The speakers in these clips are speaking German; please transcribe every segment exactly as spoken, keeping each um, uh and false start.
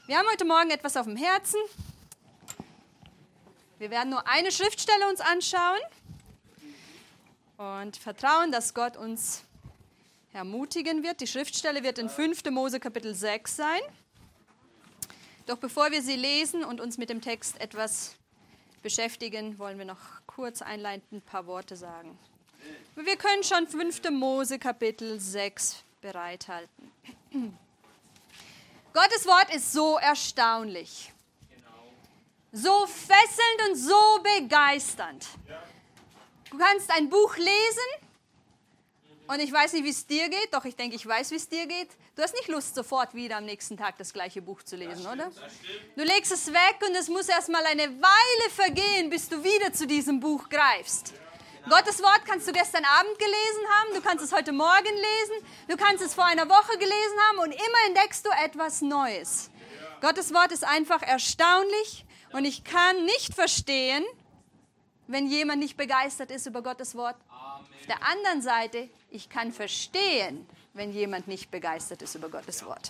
Wir haben heute Morgen etwas auf dem Herzen. Wir werden nur eine Schriftstelle uns anschauen und vertrauen, dass Gott uns ermutigen wird. Die Schriftstelle wird in fünfter Mose Kapitel sechs sein. Doch bevor wir sie lesen und uns mit dem Text etwas beschäftigen, wollen wir noch kurz einleitend ein paar Worte sagen. Wir können schon fünfter Mose Kapitel sechs bereithalten. Gottes Wort ist so erstaunlich, so fesselnd und so begeisternd. Du kannst ein Buch lesen und ich weiß nicht, wie es dir geht, doch ich denke, ich weiß, wie es dir geht. Du hast nicht Lust, sofort wieder am nächsten Tag das gleiche Buch zu lesen, das oder? Stimmt, du legst es weg und es muss erst mal eine Weile vergehen, bis du wieder zu diesem Buch greifst. Gottes Wort kannst du gestern Abend gelesen haben, du kannst es heute Morgen lesen, du kannst es vor einer Woche gelesen haben und immer entdeckst du etwas Neues. Gottes Wort ist einfach erstaunlich und ich kann nicht verstehen, wenn jemand nicht begeistert ist über Gottes Wort. Auf der anderen Seite, ich kann verstehen, wenn jemand nicht begeistert ist über Gottes Wort.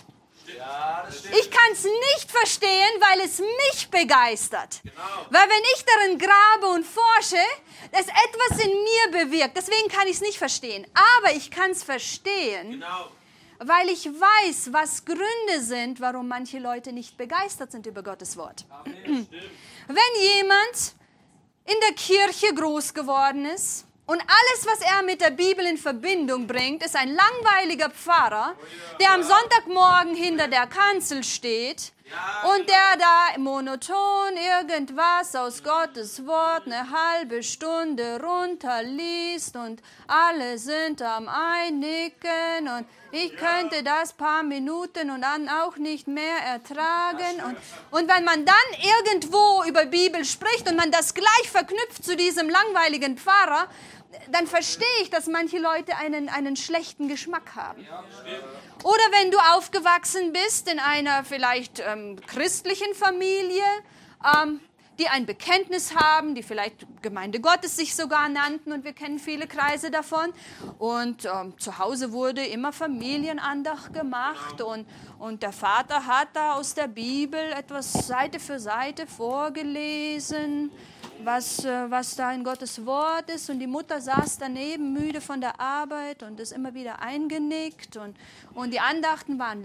Ich kann es nicht verstehen, weil es mich begeistert. Genau. Weil wenn ich darin grabe und forsche, es etwas in mir bewirkt. Deswegen kann ich es nicht verstehen. Aber ich kann es verstehen, genau, weil ich weiß, was Gründe sind, warum manche Leute nicht begeistert sind über Gottes Wort. Amen, wenn jemand in der Kirche groß geworden ist, und alles, was er mit der Bibel in Verbindung bringt, ist ein langweiliger Pfarrer, der am Sonntagmorgen hinter der Kanzel steht und der da monoton irgendwas aus Gottes Wort eine halbe Stunde runterliest und alle sind am Einnicken und ich könnte das paar Minuten und dann auch nicht mehr ertragen. Und, und wenn man dann irgendwo über Bibel spricht und man das gleich verknüpft zu diesem langweiligen Pfarrer, dann verstehe ich, dass manche Leute einen, einen schlechten Geschmack haben. Oder wenn du aufgewachsen bist in einer vielleicht ähm, christlichen Familie, ähm, die ein Bekenntnis haben, die vielleicht Gemeinde Gottes sich sogar nannten und wir kennen viele Kreise davon. Und ähm, zu Hause wurde immer Familienandacht gemacht und, und der Vater hat da aus der Bibel etwas Seite für Seite vorgelesen, was, äh, was da in Gottes Wort ist. Und die Mutter saß daneben, müde von der Arbeit und ist immer wieder eingenickt. Und, und die Andachten waren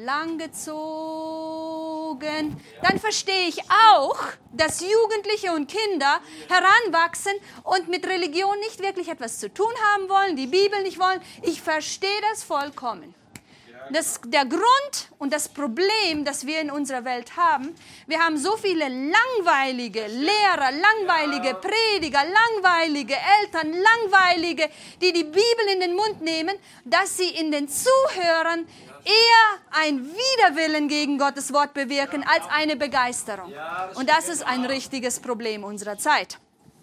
langgezogen. Dann verstehe ich auch, dass Jugendliche und Kinder heranwachsen und mit Religion nicht wirklich etwas zu tun haben wollen, die Bibel nicht wollen. Ich verstehe das vollkommen. Das, der Grund und das Problem, das wir in unserer Welt haben, wir haben so viele langweilige Lehrer, langweilige Prediger, langweilige Eltern, langweilige, die die Bibel in den Mund nehmen, dass sie in den Zuhörern eher ein Widerwillen gegen Gottes Wort bewirken als eine Begeisterung. Und das ist ein richtiges Problem unserer Zeit.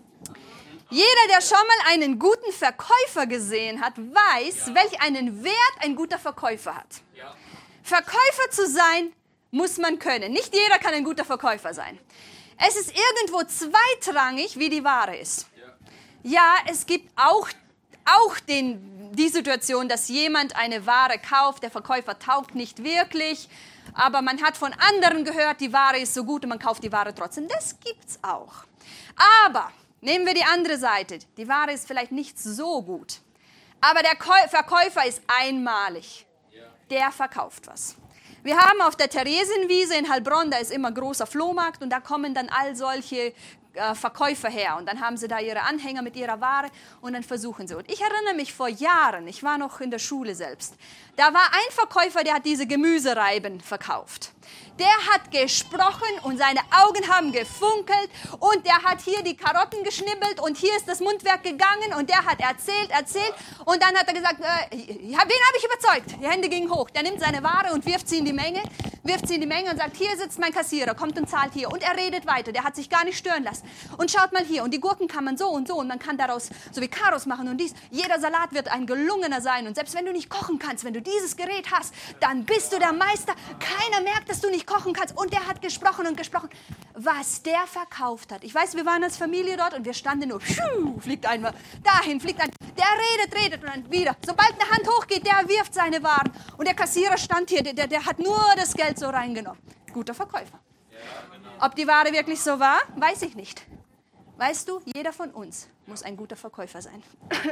Jeder, der schon mal einen guten Verkäufer gesehen hat, weiß, ja. welch einen Wert ein guter Verkäufer hat. Ja. Verkäufer zu sein, muss man können. Nicht jeder kann ein guter Verkäufer sein. Es ist irgendwo zweitrangig, wie die Ware ist. Ja, ja, es gibt auch, auch den, die Situation, dass jemand eine Ware kauft, der Verkäufer taugt nicht wirklich, aber man hat von anderen gehört, die Ware ist so gut und man kauft die Ware trotzdem. Das gibt's auch. Aber nehmen wir die andere Seite. Die Ware ist vielleicht nicht so gut, aber der Verkäufer ist einmalig. Der verkauft was. Wir haben auf der Theresienwiese in Heilbronn, da ist immer großer Flohmarkt und da kommen dann all solche äh, Verkäufer her und dann haben sie da ihre Anhänger mit ihrer Ware und dann versuchen sie. Und ich erinnere mich vor Jahren, ich war noch in der Schule selbst, da war ein Verkäufer, der hat diese Gemüsereiben verkauft. Der hat gesprochen und seine Augen haben gefunkelt und der hat hier die Karotten geschnibbelt und hier ist das Mundwerk gegangen und der hat erzählt, erzählt und dann hat er gesagt, äh, wen habe ich überzeugt? Die Hände gingen hoch. Der nimmt seine Ware und wirft sie in die Menge, wirft sie in die Menge und sagt, hier sitzt mein Kassierer, kommt und zahlt hier. Und er redet weiter, der hat sich gar nicht stören lassen. Und schaut mal hier und die Gurken kann man so und so und man kann daraus so wie Karos machen und dies. Jeder Salat wird ein gelungener sein und selbst wenn du nicht kochen kannst, wenn du dieses Gerät hast, dann bist du der Meister. Keiner merkt, dass du nicht kochen kannst. Und der hat gesprochen und gesprochen. Was der verkauft hat. Ich weiß, wir waren als Familie dort und wir standen nur, pschuh, fliegt einmal dahin, fliegt ein. Der redet, redet und dann wieder. Sobald eine Hand hochgeht, der wirft seine Waren. Und der Kassierer stand hier, der, der hat nur das Geld so reingenommen. guter Verkäufer. Ob die Ware wirklich so war, weiß ich nicht. Weißt du, jeder von uns muss ein guter Verkäufer sein.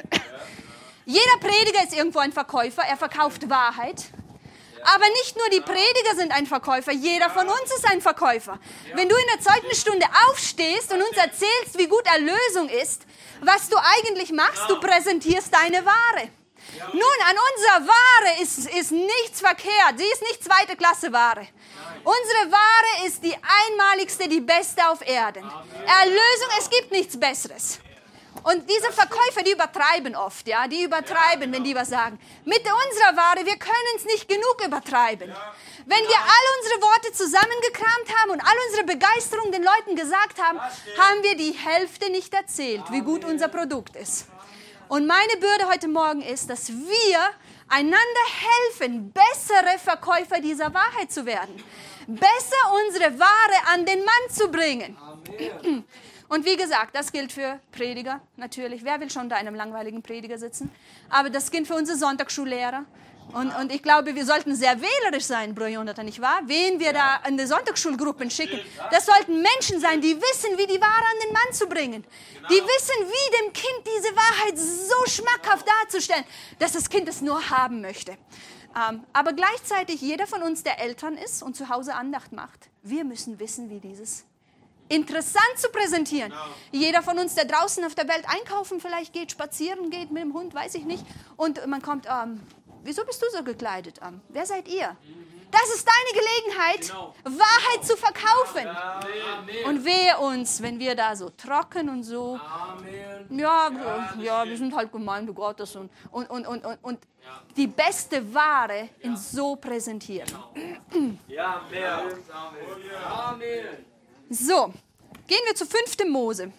Jeder Prediger ist irgendwo ein Verkäufer, er verkauft Wahrheit. Aber nicht nur die Prediger sind ein Verkäufer, jeder von uns ist ein Verkäufer. Wenn du in der Zeugnisstunde aufstehst und uns erzählst, wie gut Erlösung ist, was du eigentlich machst, du präsentierst deine Ware. Nun, an unserer Ware ist, ist nichts verkehrt, sie ist nicht zweite Klasse Ware. Unsere Ware ist die einmaligste, die beste auf Erden. Erlösung, es gibt nichts Besseres. Und diese Verkäufer, die übertreiben oft, ja, die übertreiben, wenn die was sagen. Mit unserer Ware, wir können es nicht genug übertreiben. Wenn wir all unsere Worte zusammengekramt haben und all unsere Begeisterung den Leuten gesagt haben, haben wir die Hälfte nicht erzählt, wie gut unser Produkt ist. Und meine Bürde heute Morgen ist, dass wir einander helfen, bessere Verkäufer dieser Wahrheit zu werden. Besser unsere Ware an den Mann zu bringen. Amen. Und wie gesagt, das gilt für Prediger natürlich. Wer will schon da einem langweiligen Prediger sitzen? Aber das gilt für unsere Sonntagsschullehrer. Und, und ich glaube, wir sollten sehr wählerisch sein, Bruder Jonathan, nicht wahr? Wen wir da in die Sonntagsschulgruppen schicken. Das sollten Menschen sein, die wissen, wie die Ware an den Mann zu bringen. Die wissen, wie dem Kind diese Wahrheit so schmackhaft darzustellen, dass das Kind es nur haben möchte. Ähm, aber gleichzeitig, jeder von uns, der Eltern ist und zu Hause Andacht macht, wir müssen wissen, wie dieses interessant zu präsentieren. Genau. Jeder von uns, der draußen auf der Welt einkaufen vielleicht geht, spazieren geht mit dem Hund, weiß ich nicht. Und man kommt, ähm, wieso bist du so gekleidet? Ähm, wer seid ihr? Das ist deine Gelegenheit, genau. Wahrheit zu verkaufen. Amen. Und wehe uns, wenn wir da so trocken und so, Amen. Ja, ja, wir sind halt Gemeinde Gottes und, und, und, und, und, und ja. Die beste Ware in so präsentieren. Genau. Ja, Amen. Amen. So, gehen wir zu fünften Mose.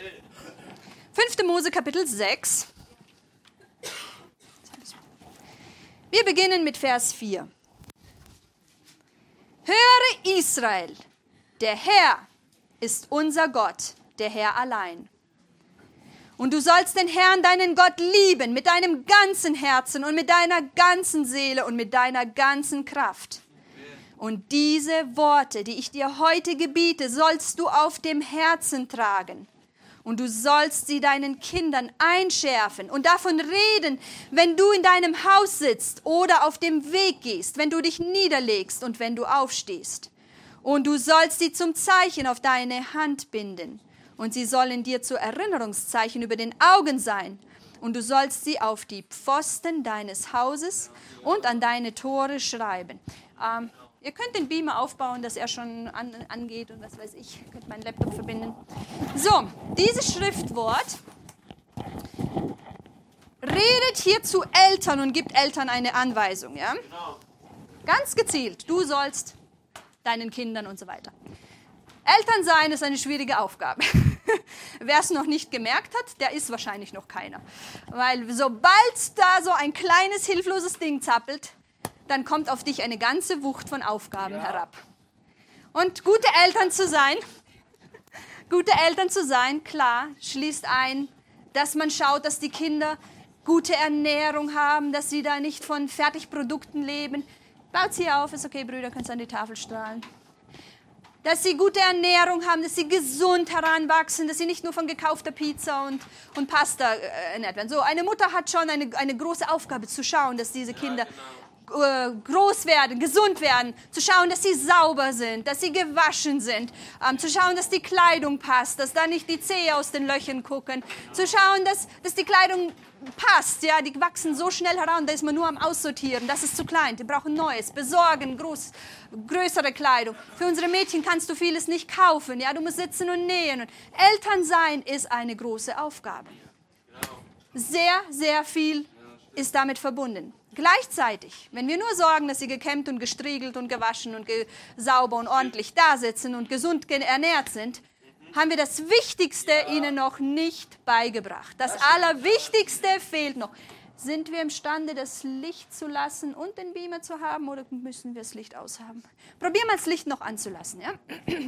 fünften Mose, Kapitel sechs. Wir beginnen mit Vers vier. Höre Israel, der Herr ist unser Gott, der Herr allein. Und du sollst den Herrn, deinen Gott, lieben mit deinem ganzen Herzen und mit deiner ganzen Seele und mit deiner ganzen Kraft. Und diese Worte, die ich dir heute gebiete, sollst du auf dem Herzen tragen. Und du sollst sie deinen Kindern einschärfen und davon reden, wenn du in deinem Haus sitzt oder auf dem Weg gehst, wenn du dich niederlegst und wenn du aufstehst. Und du sollst sie zum Zeichen auf deine Hand binden. Und sie sollen dir zu Erinnerungszeichen über den Augen sein. Und du sollst sie auf die Pfosten deines Hauses und an deine Tore schreiben. Ähm, Ihr könnt den Beamer aufbauen, dass er schon an, angeht und was weiß ich. Ihr könnt meinen Laptop verbinden. So, dieses Schriftwort redet hier zu Eltern und gibt Eltern eine Anweisung. Ja? Genau. Ganz gezielt. Du sollst deinen Kindern und so weiter. Eltern sein ist eine schwierige Aufgabe. Wer es noch nicht gemerkt hat, der ist wahrscheinlich noch keiner. Weil sobald da so ein kleines, hilfloses Ding zappelt, dann kommt auf dich eine ganze Wucht von Aufgaben ja. herab. Und gute Eltern zu sein, gute Eltern zu sein, klar, schließt ein, dass man schaut, dass die Kinder gute Ernährung haben, dass sie da nicht von Fertigprodukten leben. Baut sie auf, ist okay, Brüder, kannst du an die Tafel strahlen. Dass sie gute Ernährung haben, dass sie gesund heranwachsen, dass sie nicht nur von gekaufter Pizza und, und Pasta ernährt werden. So, eine Mutter hat schon eine, eine große Aufgabe zu schauen, dass diese Kinder ja, genau. groß werden, gesund werden, zu schauen, dass sie sauber sind, dass sie gewaschen sind, ähm, zu schauen, dass die Kleidung passt, dass da nicht die Zehe aus den Löchern gucken, zu schauen, dass, dass die Kleidung passt, ja, die wachsen so schnell heran, da ist man nur am Aussortieren, das ist zu klein, die brauchen Neues, besorgen, groß, größere Kleidung. Für unsere Mädchen kannst du vieles nicht kaufen, ja, du musst sitzen und nähen. Und Elternsein ist eine große Aufgabe. Sehr, sehr viel ist damit verbunden. Gleichzeitig, wenn wir nur sorgen, dass sie gekämmt und gestriegelt und gewaschen und ge- sauber und ordentlich da sitzen und gesund ernährt sind, haben wir das Wichtigste ja. ihnen noch nicht beigebracht. Das, das Allerwichtigste fehlt noch. Sind wir imstande, das Licht zu lassen und den Beamer zu haben oder müssen wir das Licht aushaben? Probieren wir das Licht noch anzulassen. Ja?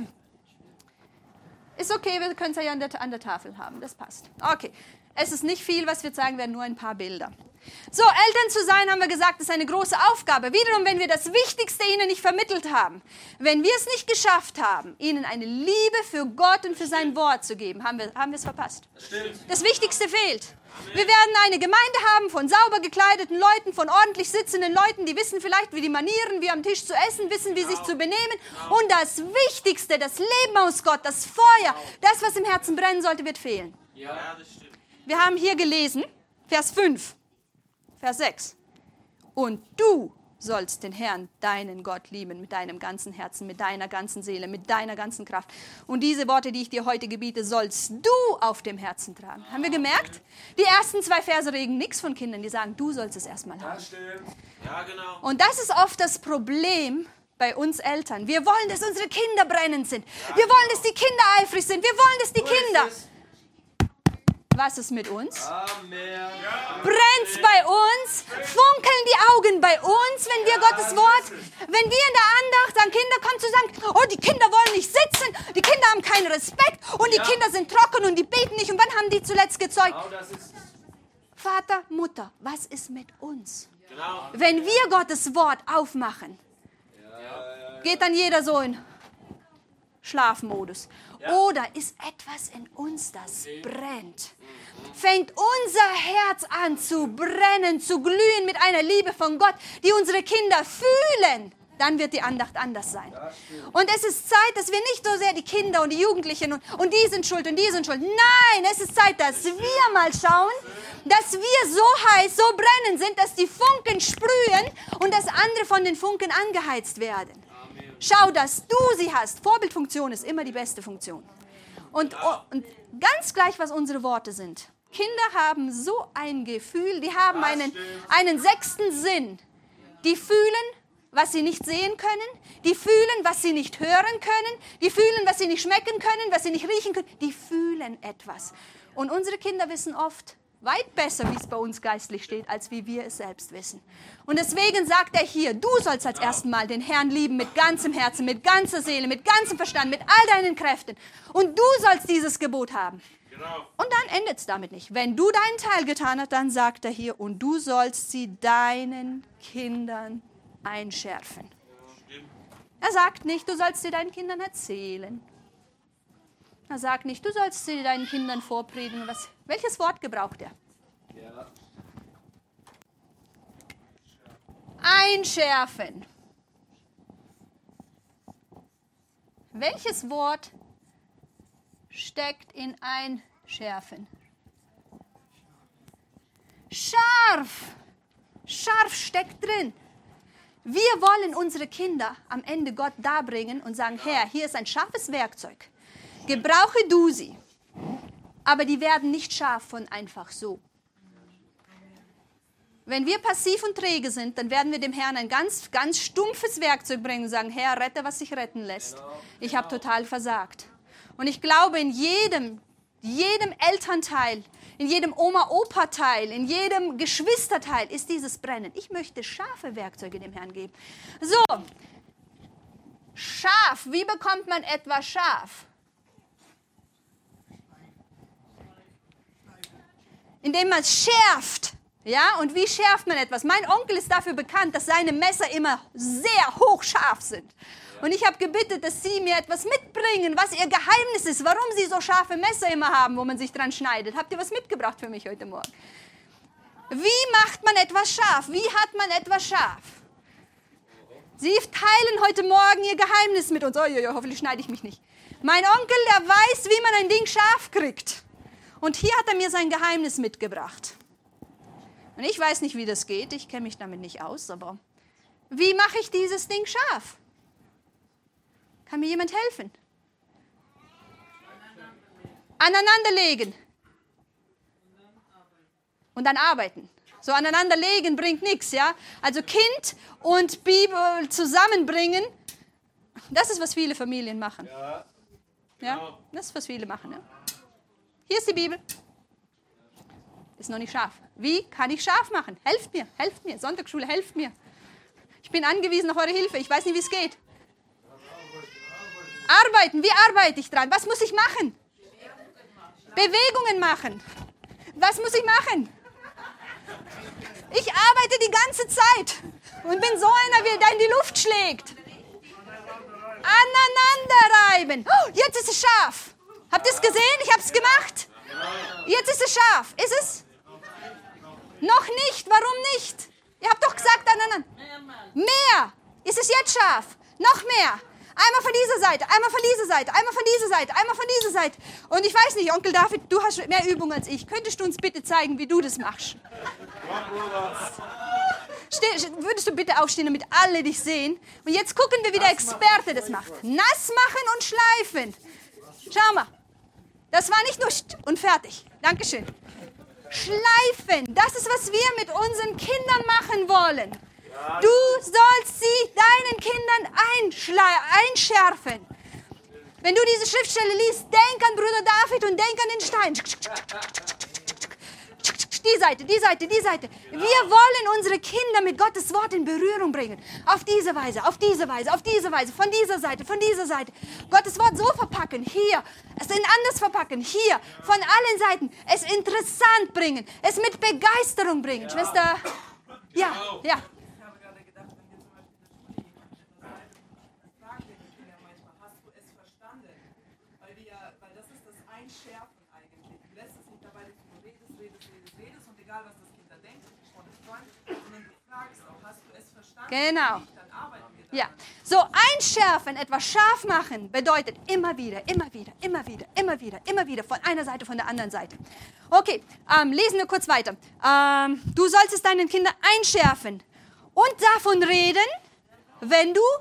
Ist okay, wir können es ja an der, an der Tafel haben, das passt. Okay, es ist nicht viel, was wir zeigen werden, nur ein paar Bilder. So, Eltern zu sein, haben wir gesagt, ist eine große Aufgabe. Wiederum, wenn wir das Wichtigste ihnen nicht vermittelt haben, wenn wir es nicht geschafft haben, ihnen eine Liebe für Gott und für sein Wort zu geben, haben wir, haben wir es verpasst. Das Wichtigste fehlt. Wir werden eine Gemeinde haben von sauber gekleideten Leuten, von ordentlich sitzenden Leuten, die wissen vielleicht, wie die Manieren, wie am Tisch zu essen, wissen, wie sich zu benehmen. Und das Wichtigste, das Leben aus Gott, das Feuer, das, was im Herzen brennen sollte, wird fehlen. Ja, das stimmt. Wir haben hier gelesen, Vers fünf. Vers sechs. Und du sollst den Herrn, deinen Gott, lieben mit deinem ganzen Herzen, mit deiner ganzen Seele, mit deiner ganzen Kraft. Und diese Worte, die ich dir heute gebiete, sollst du auf dem Herzen tragen. Haben wir gemerkt? Die ersten zwei Verse regen nichts von Kindern, die sagen, du sollst es erstmal haben. Ja, genau. Und das ist oft das Problem bei uns Eltern. Wir wollen, dass unsere Kinder brennend sind. Wir wollen, dass die Kinder eifrig sind. Wir wollen, dass die Kinder... Was ist mit uns? Amen. Brennt's bei uns? Funkeln die Augen bei uns, wenn wir Gottes Wort, wenn wir in der Andacht an Kinder kommen zu sagen, oh, die Kinder wollen nicht sitzen, die Kinder haben keinen Respekt und die Ja. Kinder sind trocken und die beten nicht. Und wann haben die zuletzt gezeugt? Genau das ist Vater, Mutter, was ist mit uns? genau. Wenn wir Gottes Wort aufmachen, geht dann jeder so in Schlafmodus. Oder ist etwas in uns, das brennt? Fängt unser Herz an zu brennen, zu glühen mit einer Liebe von Gott, die unsere Kinder fühlen? Dann wird die Andacht anders sein. Und es ist Zeit, dass wir nicht so sehr die Kinder und die Jugendlichen und, und die sind schuld und die sind schuld. Nein, es ist Zeit, dass wir mal schauen, dass wir so heiß, so brennend sind, dass die Funken sprühen und dass andere von den Funken angeheizt werden. Schau, dass du sie hast. Vorbildfunktion ist immer die beste Funktion. Und, und ganz gleich, was unsere Worte sind. Kinder haben so ein Gefühl, die haben einen, einen sechsten Sinn. Die fühlen, was sie nicht sehen können. Die fühlen, was sie nicht hören können. Die fühlen, was sie nicht schmecken können, was sie nicht riechen können. Die fühlen etwas. Und unsere Kinder wissen oft weit besser, wie es bei uns geistlich steht, als wie wir es selbst wissen. Und deswegen sagt er hier, du sollst als erstes Mal den Herrn lieben mit ganzem Herzen, mit ganzer Seele, mit ganzem Verstand, mit all deinen Kräften. Und du sollst dieses Gebot haben. Genau. Und dann endet es damit nicht. Wenn du deinen Teil getan hast, dann sagt er hier, und du sollst sie deinen Kindern einschärfen. Er sagt nicht, du sollst sie deinen Kindern erzählen. Er sagt nicht, du sollst sie deinen Kindern vorpredigen. Was, welches Wort gebraucht er? Ja. Einschärfen. Welches Wort steckt in einschärfen? Scharf. Scharf steckt drin. Wir wollen unsere Kinder am Ende Gott darbringen und sagen, Herr, hier ist ein scharfes Werkzeug. Gebrauche du sie. Aber die werden nicht scharf von einfach so. Wenn wir passiv und träge sind, dann werden wir dem Herrn ein ganz, ganz stumpfes Werkzeug bringen und sagen, Herr, rette, was sich retten lässt. Ich habe total versagt. Und ich glaube, in jedem, jedem Elternteil, in jedem Oma-Opa-Teil, in jedem Geschwisterteil ist dieses Brennen. Ich möchte scharfe Werkzeuge dem Herrn geben. So, scharf. Wie bekommt man etwas scharf? Indem man es schärft. Ja, und wie schärft man etwas? Mein Onkel ist dafür bekannt, dass seine Messer immer sehr hochscharf sind. Und ich habe gebeten, dass Sie mir etwas mitbringen, was Ihr Geheimnis ist, warum Sie so scharfe Messer immer haben, wo man sich dran schneidet. Habt ihr was mitgebracht für mich heute Morgen? Wie macht man etwas scharf? Wie hat man etwas scharf? Sie teilen heute Morgen Ihr Geheimnis mit uns. Oh, oh, oh, hoffentlich schneide ich mich nicht. Mein Onkel, der weiß, wie man ein Ding scharf kriegt. Und hier hat er mir sein Geheimnis mitgebracht. Und ich weiß nicht, wie das geht. Ich kenne mich damit nicht aus. Aber wie mache ich dieses Ding scharf? Kann mir jemand helfen? Aneinanderlegen. Und dann arbeiten. So aneinanderlegen bringt nichts, ja? Also Kind und Bibel zusammenbringen, das ist, was viele Familien machen. Ja. Ja? Das ist, was viele machen. Ja? Hier ist die Bibel. Ist noch nicht scharf. Wie kann ich scharf machen? Helft mir, helft mir. Sonntagsschule, helft mir. Ich bin angewiesen auf eure Hilfe. Ich weiß nicht, wie es geht. Arbeiten. Wie arbeite ich dran? Was muss ich machen? Bewegungen machen. Was muss ich machen? Ich arbeite die ganze Zeit und bin so einer, der in die Luft schlägt. Aneinander reiben. Oh, jetzt ist es scharf. Habt ihr es gesehen? Ich habe es gemacht. Jetzt ist es scharf. Ist es? Noch nicht. Warum nicht? Ihr habt doch gesagt aneinander. Mehr. Ist es jetzt scharf? Noch mehr. Einmal von dieser Seite, einmal von dieser Seite, einmal von dieser Seite, einmal von dieser Seite. Und ich weiß nicht, Onkel David, du hast mehr Übung als ich. Könntest du uns bitte zeigen, wie du das machst? Ste- würdest du bitte aufstehen, damit alle dich sehen? Und jetzt gucken wir, wie der Experte das macht. Nass machen und schleifen. Schau mal. Das war nicht nur und fertig. Dankeschön. Schleifen. Das ist, was wir mit unseren Kindern machen wollen. Du sollst sie deinen Kindern einschärfen. Wenn du diese Schriftstelle liest, denk an Bruder David und denk an den Stein. Die Seite, die Seite, die Seite. Wir wollen unsere Kinder mit Gottes Wort in Berührung bringen. Auf diese Weise, auf diese Weise, auf diese Weise, von dieser Seite, von dieser Seite. Gottes Wort so verpacken, hier. Es in anders verpacken, hier. Von allen Seiten. Es interessant bringen. Es mit Begeisterung bringen. Schwester, ja, ja. Genau. Ja. So einschärfen, etwas scharf machen, bedeutet immer wieder, immer wieder, immer wieder, immer wieder, immer wieder, von einer Seite, von der anderen Seite. Okay, ähm, lesen wir kurz weiter. Ähm, du sollst es deinen Kindern einschärfen und davon reden, wenn du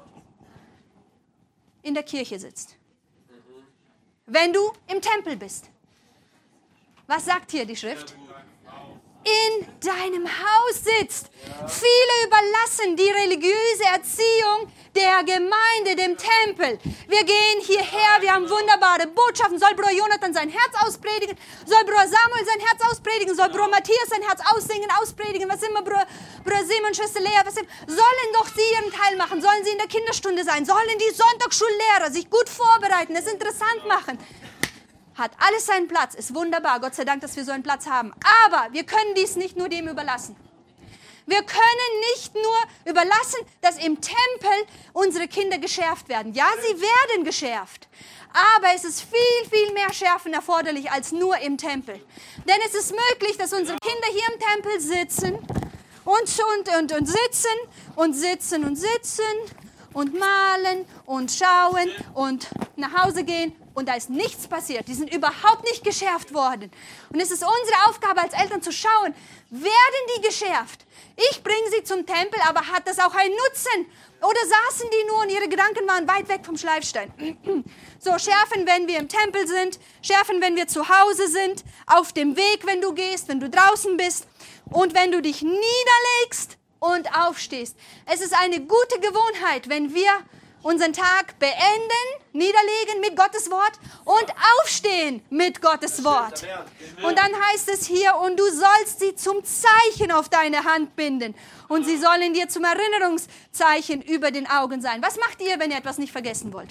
in der Kirche sitzt. Wenn du im Tempel bist. Was sagt hier die Schrift? In deinem Haus sitzt. Viele überlassen die religiöse Erziehung der Gemeinde, dem Tempel. Wir gehen hierher, wir haben wunderbare Botschaften. Soll Bruder Jonathan sein Herz auspredigen? Soll Bruder Samuel sein Herz auspredigen? Soll Bruder Matthias sein Herz aussingen, auspredigen? Was immer, Bruder, Bruder Simon, Schwester Lea, was immer. Sollen doch sie ihren Teil machen. Sollen sie in der Kinderstunde sein. Sollen die Sonntagsschullehrer sich gut vorbereiten, es interessant machen. Hat alles seinen Platz, ist wunderbar, Gott sei Dank, dass wir so einen Platz haben. Aber wir können dies nicht nur dem überlassen. Wir können nicht nur überlassen, dass im Tempel unsere Kinder geschärft werden. Ja, sie werden geschärft. Aber es ist viel, viel mehr Schärfen erforderlich als nur im Tempel. Denn es ist möglich, dass unsere Kinder hier im Tempel sitzen und, und, und, und sitzen und sitzen und sitzen und malen und schauen und nach Hause gehen. Und da ist nichts passiert. Die sind überhaupt nicht geschärft worden. Und es ist unsere Aufgabe als Eltern zu schauen, werden die geschärft? Ich bringe sie zum Tempel, aber hat das auch einen Nutzen? Oder saßen die nur und ihre Gedanken waren weit weg vom Schleifstein? So, schärfen, wenn wir im Tempel sind, schärfen, wenn wir zu Hause sind, auf dem Weg, wenn du gehst, wenn du draußen bist und wenn du dich niederlegst und aufstehst. Es ist eine gute Gewohnheit, wenn wir unseren Tag beenden, niederlegen mit Gottes Wort und aufstehen mit Gottes Wort. Und dann heißt es hier, und du sollst sie zum Zeichen auf deine Hand binden. Und sie sollen dir zum Erinnerungszeichen über den Augen sein. Was macht ihr, wenn ihr etwas nicht vergessen wollt?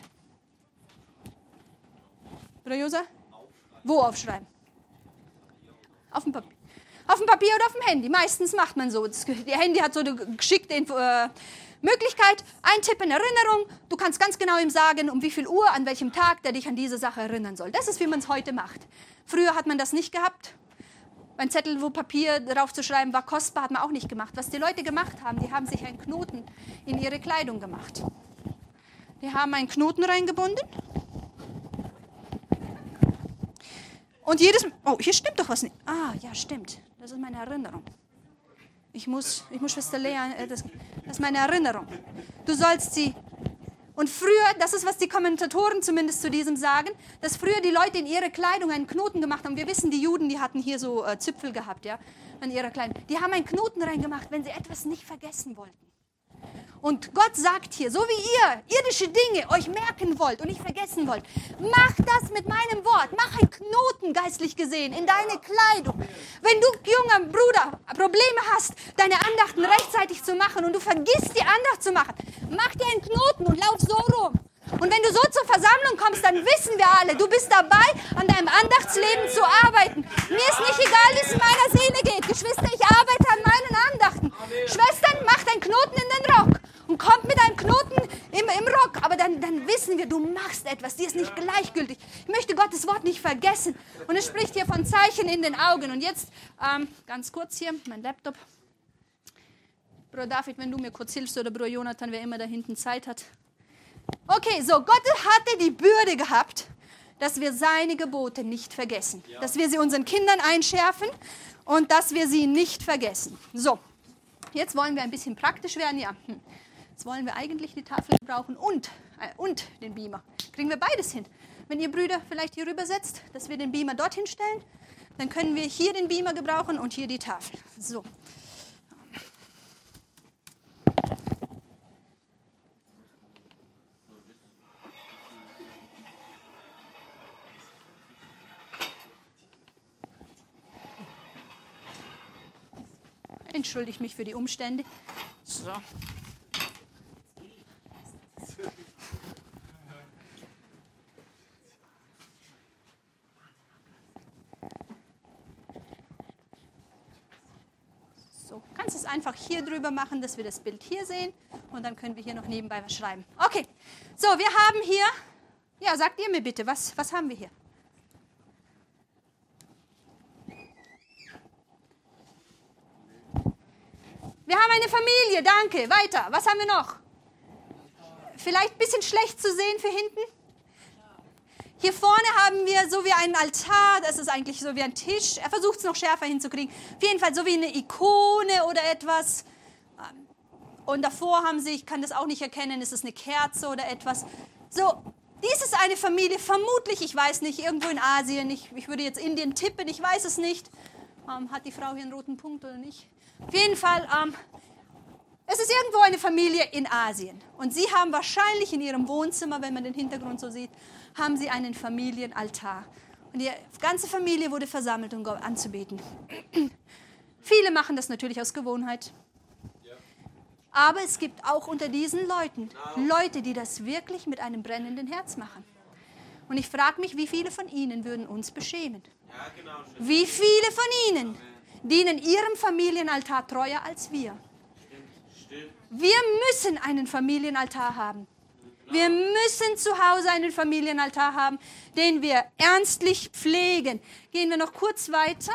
Bruder Josa? Wo aufschreiben? Auf dem Papier. Auf dem Papier oder auf dem Handy. Meistens macht man so. Das Handy hat so eine geschickte Info, äh, Möglichkeit, eintippen, Erinnerung. Du kannst ganz genau ihm sagen, um wie viel Uhr, an welchem Tag, der dich an diese Sache erinnern soll. Das ist, wie man es heute macht. Früher hat man das nicht gehabt. Ein Zettel, wo Papier drauf zu schreiben war kostbar, hat man auch nicht gemacht. Was die Leute gemacht haben, die haben sich einen Knoten in ihre Kleidung gemacht. Die haben einen Knoten reingebunden. Und jedes... Oh, hier stimmt doch was nicht. Ah, ja, stimmt. Das ist meine Erinnerung. Ich muss, ich muss Schwester Lea, das, das ist meine Erinnerung. Du sollst sie... Und früher, das ist, was die Kommentatoren zumindest zu diesem sagen, dass früher die Leute in ihre Kleidung einen Knoten gemacht haben. Wir wissen, die Juden, die hatten hier so äh, Zipfel gehabt, ja, an ihrer Kleidung. Die haben einen Knoten reingemacht, wenn sie etwas nicht vergessen wollten. Und Gott sagt hier, so wie ihr irdische Dinge euch merken wollt und nicht vergessen wollt, mach das mit meinem Wort. Mach einen Knoten, geistlich gesehen, in deine Kleidung. Wenn du, junger Bruder, Probleme hast, deine Andachten rechtzeitig zu machen und du vergisst, die Andacht zu machen, mach dir einen Knoten und lauf so rum. Und wenn du so zur Versammlung kommst, dann wissen wir alle, du bist dabei, an deinem Andachtsleben zu arbeiten. Mir ist nicht egal, wie es in meiner Seele geht. Geschwister, ich arbeite an meinen Andachten. Schwestern, macht einen Knoten in den Rock und kommt mit einem Knoten im, im Rock. Aber dann, dann wissen wir, du machst etwas, dir ist nicht gleichgültig. Ich möchte Gottes Wort nicht vergessen. Und es spricht hier von Zeichen in den Augen. Und jetzt, ähm, ganz kurz hier, mein Laptop. Bruder David, wenn du mir kurz hilfst, oder Bruder Jonathan, wer immer da hinten Zeit hat. Okay, so, Gott hatte die Bürde gehabt, dass wir seine Gebote nicht vergessen. Ja. Dass wir sie unseren Kindern einschärfen und dass wir sie nicht vergessen. So, jetzt wollen wir ein bisschen praktisch werden. Ja, hm. Jetzt wollen wir eigentlich die Tafel brauchen und, äh, und den Beamer. Kriegen wir beides hin. Wenn ihr Brüder vielleicht hier rüber setzt, dass wir den Beamer dorthin stellen, dann können wir hier den Beamer gebrauchen und hier die Tafel. So. Entschuldige mich für die Umstände. So. So, kannst du es einfach hier drüber machen, dass wir das Bild hier sehen und dann können wir hier noch nebenbei was schreiben. Okay, so, wir haben hier, ja, sagt ihr mir bitte, was, was haben wir hier? Wir haben eine Familie, danke. Weiter, was haben wir noch? Vielleicht ein bisschen schlecht zu sehen für hinten. Hier vorne haben wir so wie einen Altar, das ist eigentlich so wie ein Tisch. Er versucht es noch schärfer hinzukriegen. Auf jeden Fall so wie eine Ikone oder etwas. Und davor haben sie, ich kann das auch nicht erkennen, ist es eine Kerze oder etwas. So, dies ist eine Familie, vermutlich, ich weiß nicht, irgendwo in Asien. Ich, ich würde jetzt Indien tippen, ich weiß es nicht. Ähm, hat die Frau hier einen roten Punkt oder nicht? Auf jeden Fall, ähm, es ist irgendwo eine Familie in Asien. Und sie haben wahrscheinlich in ihrem Wohnzimmer, wenn man den Hintergrund so sieht, haben sie einen Familienaltar. Und die ganze Familie wurde versammelt, um Gott anzubeten. Viele machen das natürlich aus Gewohnheit. Aber es gibt auch unter diesen Leuten Leute, die das wirklich mit einem brennenden Herz machen. Und ich frage mich, wie viele von ihnen würden uns beschämen? Wie viele von ihnen dienen ihrem Familienaltar treuer als wir? Wir müssen einen Familienaltar haben. Wir müssen zu Hause einen Familienaltar haben, den wir ernstlich pflegen. Gehen wir noch kurz weiter.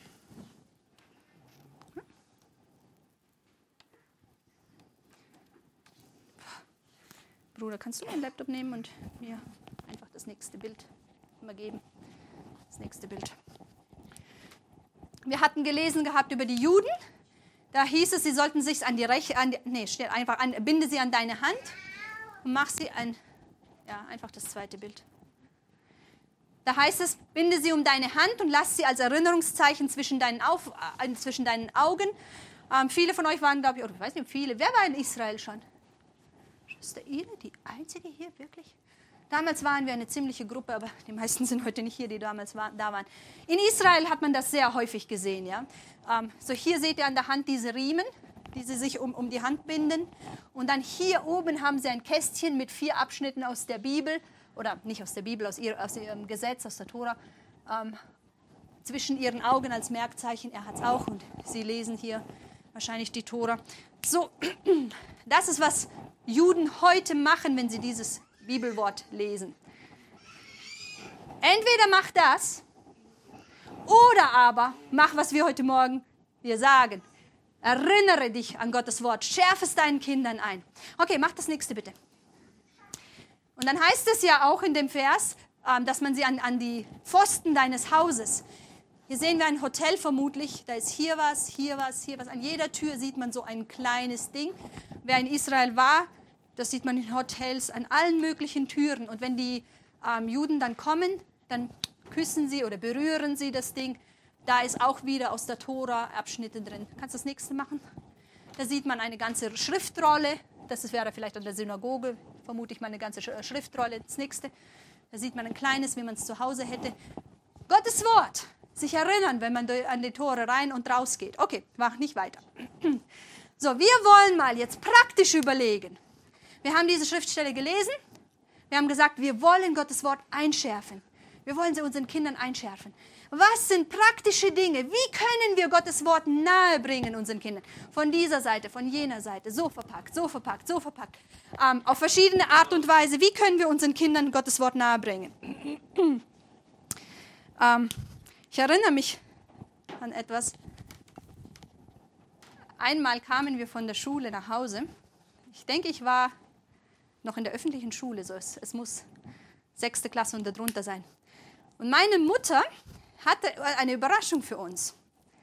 Bruder, kannst du meinen Laptop nehmen und mir einfach das nächste Bild mal geben? Das nächste Bild. Wir hatten gelesen gehabt über die Juden. Da hieß es, sie sollten sich an die Rechte, an die, nee, steht einfach an, binde sie an deine Hand und mach sie ein, ja, einfach das zweite Bild. Da heißt es, binde sie um deine Hand und lass sie als Erinnerungszeichen zwischen deinen, Auf, äh, zwischen deinen Augen. Ähm, viele von euch waren, glaube ich, oder ich weiß nicht, viele. Wer war in Israel schon? Ist der Ine die einzige hier, wirklich? Damals waren wir eine ziemliche Gruppe, aber die meisten sind heute nicht hier, die damals war, da waren. In Israel hat man das sehr häufig gesehen. Ja? Ähm, so hier seht ihr an der Hand diese Riemen, die sie sich um, um die Hand binden. Und dann hier oben haben sie ein Kästchen mit vier Abschnitten aus der Bibel, oder nicht aus der Bibel, aus, ihr, aus ihrem Gesetz, aus der Tora, ähm, zwischen ihren Augen als Merkzeichen. Er hat es auch und sie lesen hier wahrscheinlich die Tora. So, das ist, was Juden heute machen, wenn sie dieses Bibelwort lesen. Entweder mach das oder aber mach, was wir heute Morgen dir sagen. Erinnere dich an Gottes Wort. Schärfe es deinen Kindern ein. Okay, mach das nächste bitte. Und dann heißt es ja auch in dem Vers, dass man sie an, an die Pfosten deines Hauses. Hier sehen wir ein Hotel vermutlich. Da ist hier was, hier was, hier was. An jeder Tür sieht man so ein kleines Ding. Wer in Israel war, das sieht man in Hotels, an allen möglichen Türen. Und wenn die ähm, Juden dann kommen, dann küssen sie oder berühren sie das Ding. Da ist auch wieder aus der Tora Abschnitte drin. Kannst du das nächste machen? Da sieht man eine ganze Schriftrolle. Das wäre vielleicht an der Synagoge, vermute ich mal eine ganze Schriftrolle. Das nächste, da sieht man ein kleines, wie man es zu Hause hätte. Gottes Wort. Sich erinnern, wenn man an die Tore rein und raus geht. Okay, mach nicht weiter. So, wir wollen mal jetzt praktisch überlegen. Wir haben diese Schriftstelle gelesen. Wir haben gesagt, wir wollen Gottes Wort einschärfen. Wir wollen sie unseren Kindern einschärfen. Was sind praktische Dinge? Wie können wir Gottes Wort nahebringen unseren Kindern? Von dieser Seite, von jener Seite, so verpackt, so verpackt, so verpackt. Ähm, auf verschiedene Art und Weise. Wie können wir unseren Kindern Gottes Wort nahebringen? ähm, ich erinnere mich an etwas. Einmal kamen wir von der Schule nach Hause. Ich denke, ich war noch in der öffentlichen Schule, so es, es muss sechste Klasse und darunter sein. Und meine Mutter hatte eine Überraschung für uns.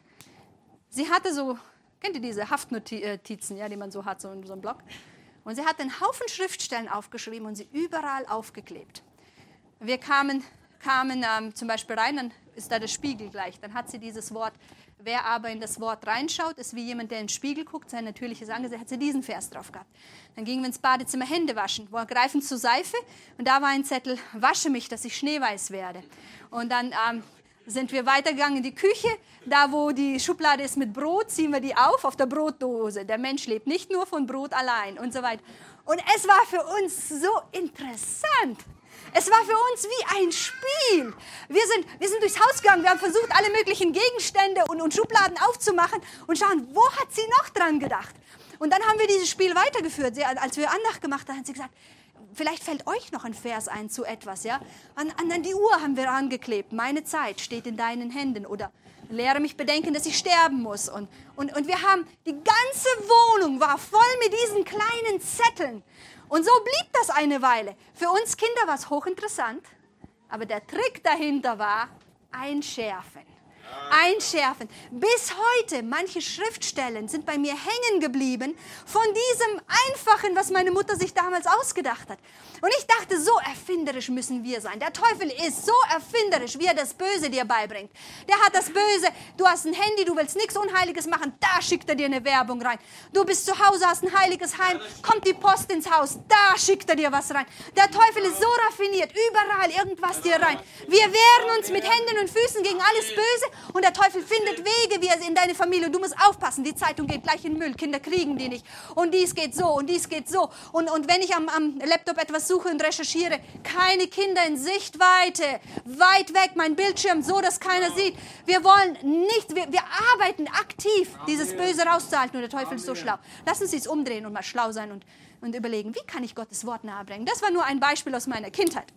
Sie hatte so, kennt ihr diese Haftnotizen, ja, die man so hat, so in so einem Block? Und sie hat einen Haufen Schriftstellen aufgeschrieben und sie überall aufgeklebt. Wir kamen, kamen ähm, zum Beispiel rein, dann ist da der Spiegel gleich. Dann hat sie dieses Wort, wer aber in das Wort reinschaut, ist wie jemand, der in den Spiegel guckt, sein natürliches Angesicht, hat sie diesen Vers drauf gehabt. Dann gingen wir ins Badezimmer Hände waschen, wir greifen zur Seife und da war ein Zettel, wasche mich, dass ich schneeweiß werde. Und dann ähm, sind wir weitergegangen in die Küche, da wo die Schublade ist mit Brot, ziehen wir die auf, auf der Brotdose. Der Mensch lebt nicht nur von Brot allein und so weiter. Und es war für uns so interessant. Es war für uns wie ein Spiel. Wir sind, wir sind durchs Haus gegangen, wir haben versucht, alle möglichen Gegenstände und, und Schubladen aufzumachen und schauen, wo hat sie noch dran gedacht? Und dann haben wir dieses Spiel weitergeführt. Sie, als wir Andacht gemacht haben, hat sie gesagt, vielleicht fällt euch noch ein Vers ein zu etwas. Ja? An, an die Uhr haben wir angeklebt, meine Zeit steht in deinen Händen. Oder lehre mich bedenken, dass ich sterben muss. Und, und, und wir haben, die ganze Wohnung war voll mit diesen kleinen Zetteln. Und so blieb das eine Weile. Für uns Kinder war es hochinteressant, aber der Trick dahinter war einschärfen. Einschärfen. Bis heute, manche Schriftstellen sind bei mir hängen geblieben von diesem Einfachen, was meine Mutter sich damals ausgedacht hat. Und ich dachte, so erfinderisch müssen wir sein. Der Teufel ist so erfinderisch, wie er das Böse dir beibringt. Der hat das Böse, du hast ein Handy, du willst nichts Unheiliges machen, da schickt er dir eine Werbung rein. Du bist zu Hause, hast ein heiliges Heim, kommt die Post ins Haus, da schickt er dir was rein. Der Teufel ist so raffiniert, überall irgendwas dir rein. Wir wehren uns mit Händen und Füßen gegen alles Böse und der Teufel findet Wege, wie er in deine Familie, du musst aufpassen, die Zeitung geht gleich in den Müll, Kinder kriegen die nicht. Und dies geht so und dies geht so. Und, und wenn ich am, am Laptop etwas suche und recherchiere, keine Kinder in Sichtweite, weit weg, mein Bildschirm, so, dass keiner sieht. Wir wollen nicht, wir, wir arbeiten aktiv, dieses Böse rauszuhalten und der Teufel ist so schlau. Lassen Sie es umdrehen und mal schlau sein und, und überlegen, wie kann ich Gottes Wort nahebringen? Das war nur ein Beispiel aus meiner Kindheit.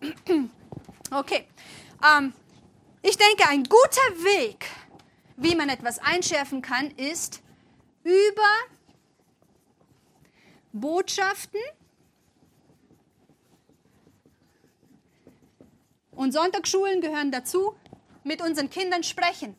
Okay, ähm, ich denke, ein guter Weg, wie man etwas einschärfen kann, ist über Botschaften und Sonntagsschulen gehören dazu, mit unseren Kindern sprechen.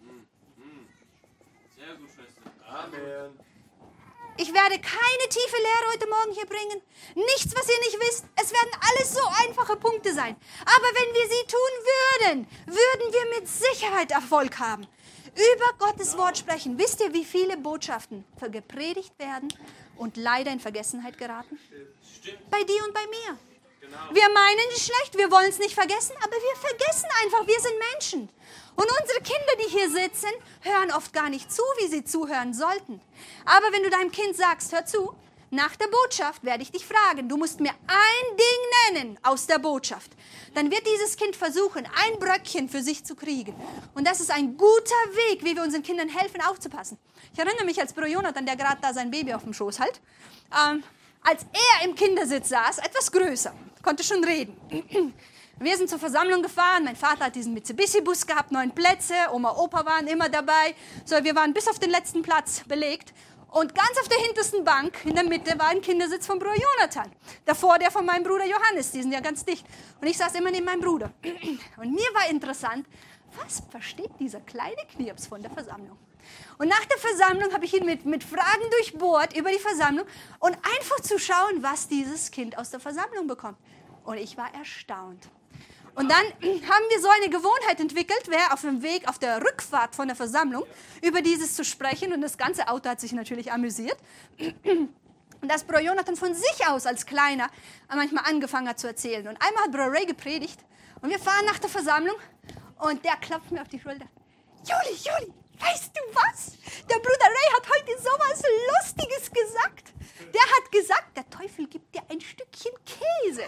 Sehr gut, Schwester. Amen. Ich werde keine tiefe Lehre heute Morgen hier bringen. Nichts, was ihr nicht wisst. Es werden alles so einfache Punkte sein. Aber wenn wir sie tun würden, würden wir mit Sicherheit Erfolg haben. Über Gottes Wort sprechen. Wisst ihr, wie viele Botschaften gepredigt werden und leider in Vergessenheit geraten? Stimmt. Bei dir und bei mir. Genau. Wir meinen es schlecht, wir wollen es nicht vergessen, aber wir vergessen einfach, wir sind Menschen. Und unsere Kinder, die hier sitzen, hören oft gar nicht zu, wie sie zuhören sollten. Aber wenn du deinem Kind sagst, hör zu, nach der Botschaft werde ich dich fragen, du musst mir ein Ding nennen aus der Botschaft. Dann wird dieses Kind versuchen, ein Bröckchen für sich zu kriegen. Und das ist ein guter Weg, wie wir unseren Kindern helfen, aufzupassen. Ich erinnere mich, als Bruder Jonathan, der gerade da sein Baby auf dem Schoß hat, ähm, als er im Kindersitz saß, etwas größer, konnte schon reden. Wir sind zur Versammlung gefahren, mein Vater hat diesen Mitsubishi-Bus gehabt, neun Plätze, Oma, Opa waren immer dabei. So, wir waren bis auf den letzten Platz belegt. Und ganz auf der hintersten Bank, in der Mitte, war ein Kindersitz von Bruder Jonathan. Davor der von meinem Bruder Johannes, die sind ja ganz dicht. Und ich saß immer neben meinem Bruder. Und mir war interessant, was versteht dieser kleine Knirps von der Versammlung? Und nach der Versammlung habe ich ihn mit, mit Fragen durchbohrt über die Versammlung und einfach zu schauen, was dieses Kind aus der Versammlung bekommt. Und ich war erstaunt. Und dann haben wir so eine Gewohnheit entwickelt, wer auf dem Weg, auf der Rückfahrt von der Versammlung, über dieses zu sprechen. Und das ganze Auto hat sich natürlich amüsiert. Und dass Bruder Jonathan von sich aus als Kleiner manchmal angefangen hat zu erzählen. Und einmal hat Bruder Ray gepredigt und wir fahren nach der Versammlung und der klopft mir auf die Schulter. Juli, Juli, Weißt du was? Der Bruder Ray hat heute sowas Lustiges gesagt. Der hat gesagt, der Teufel gibt dir ein Stückchen Käse.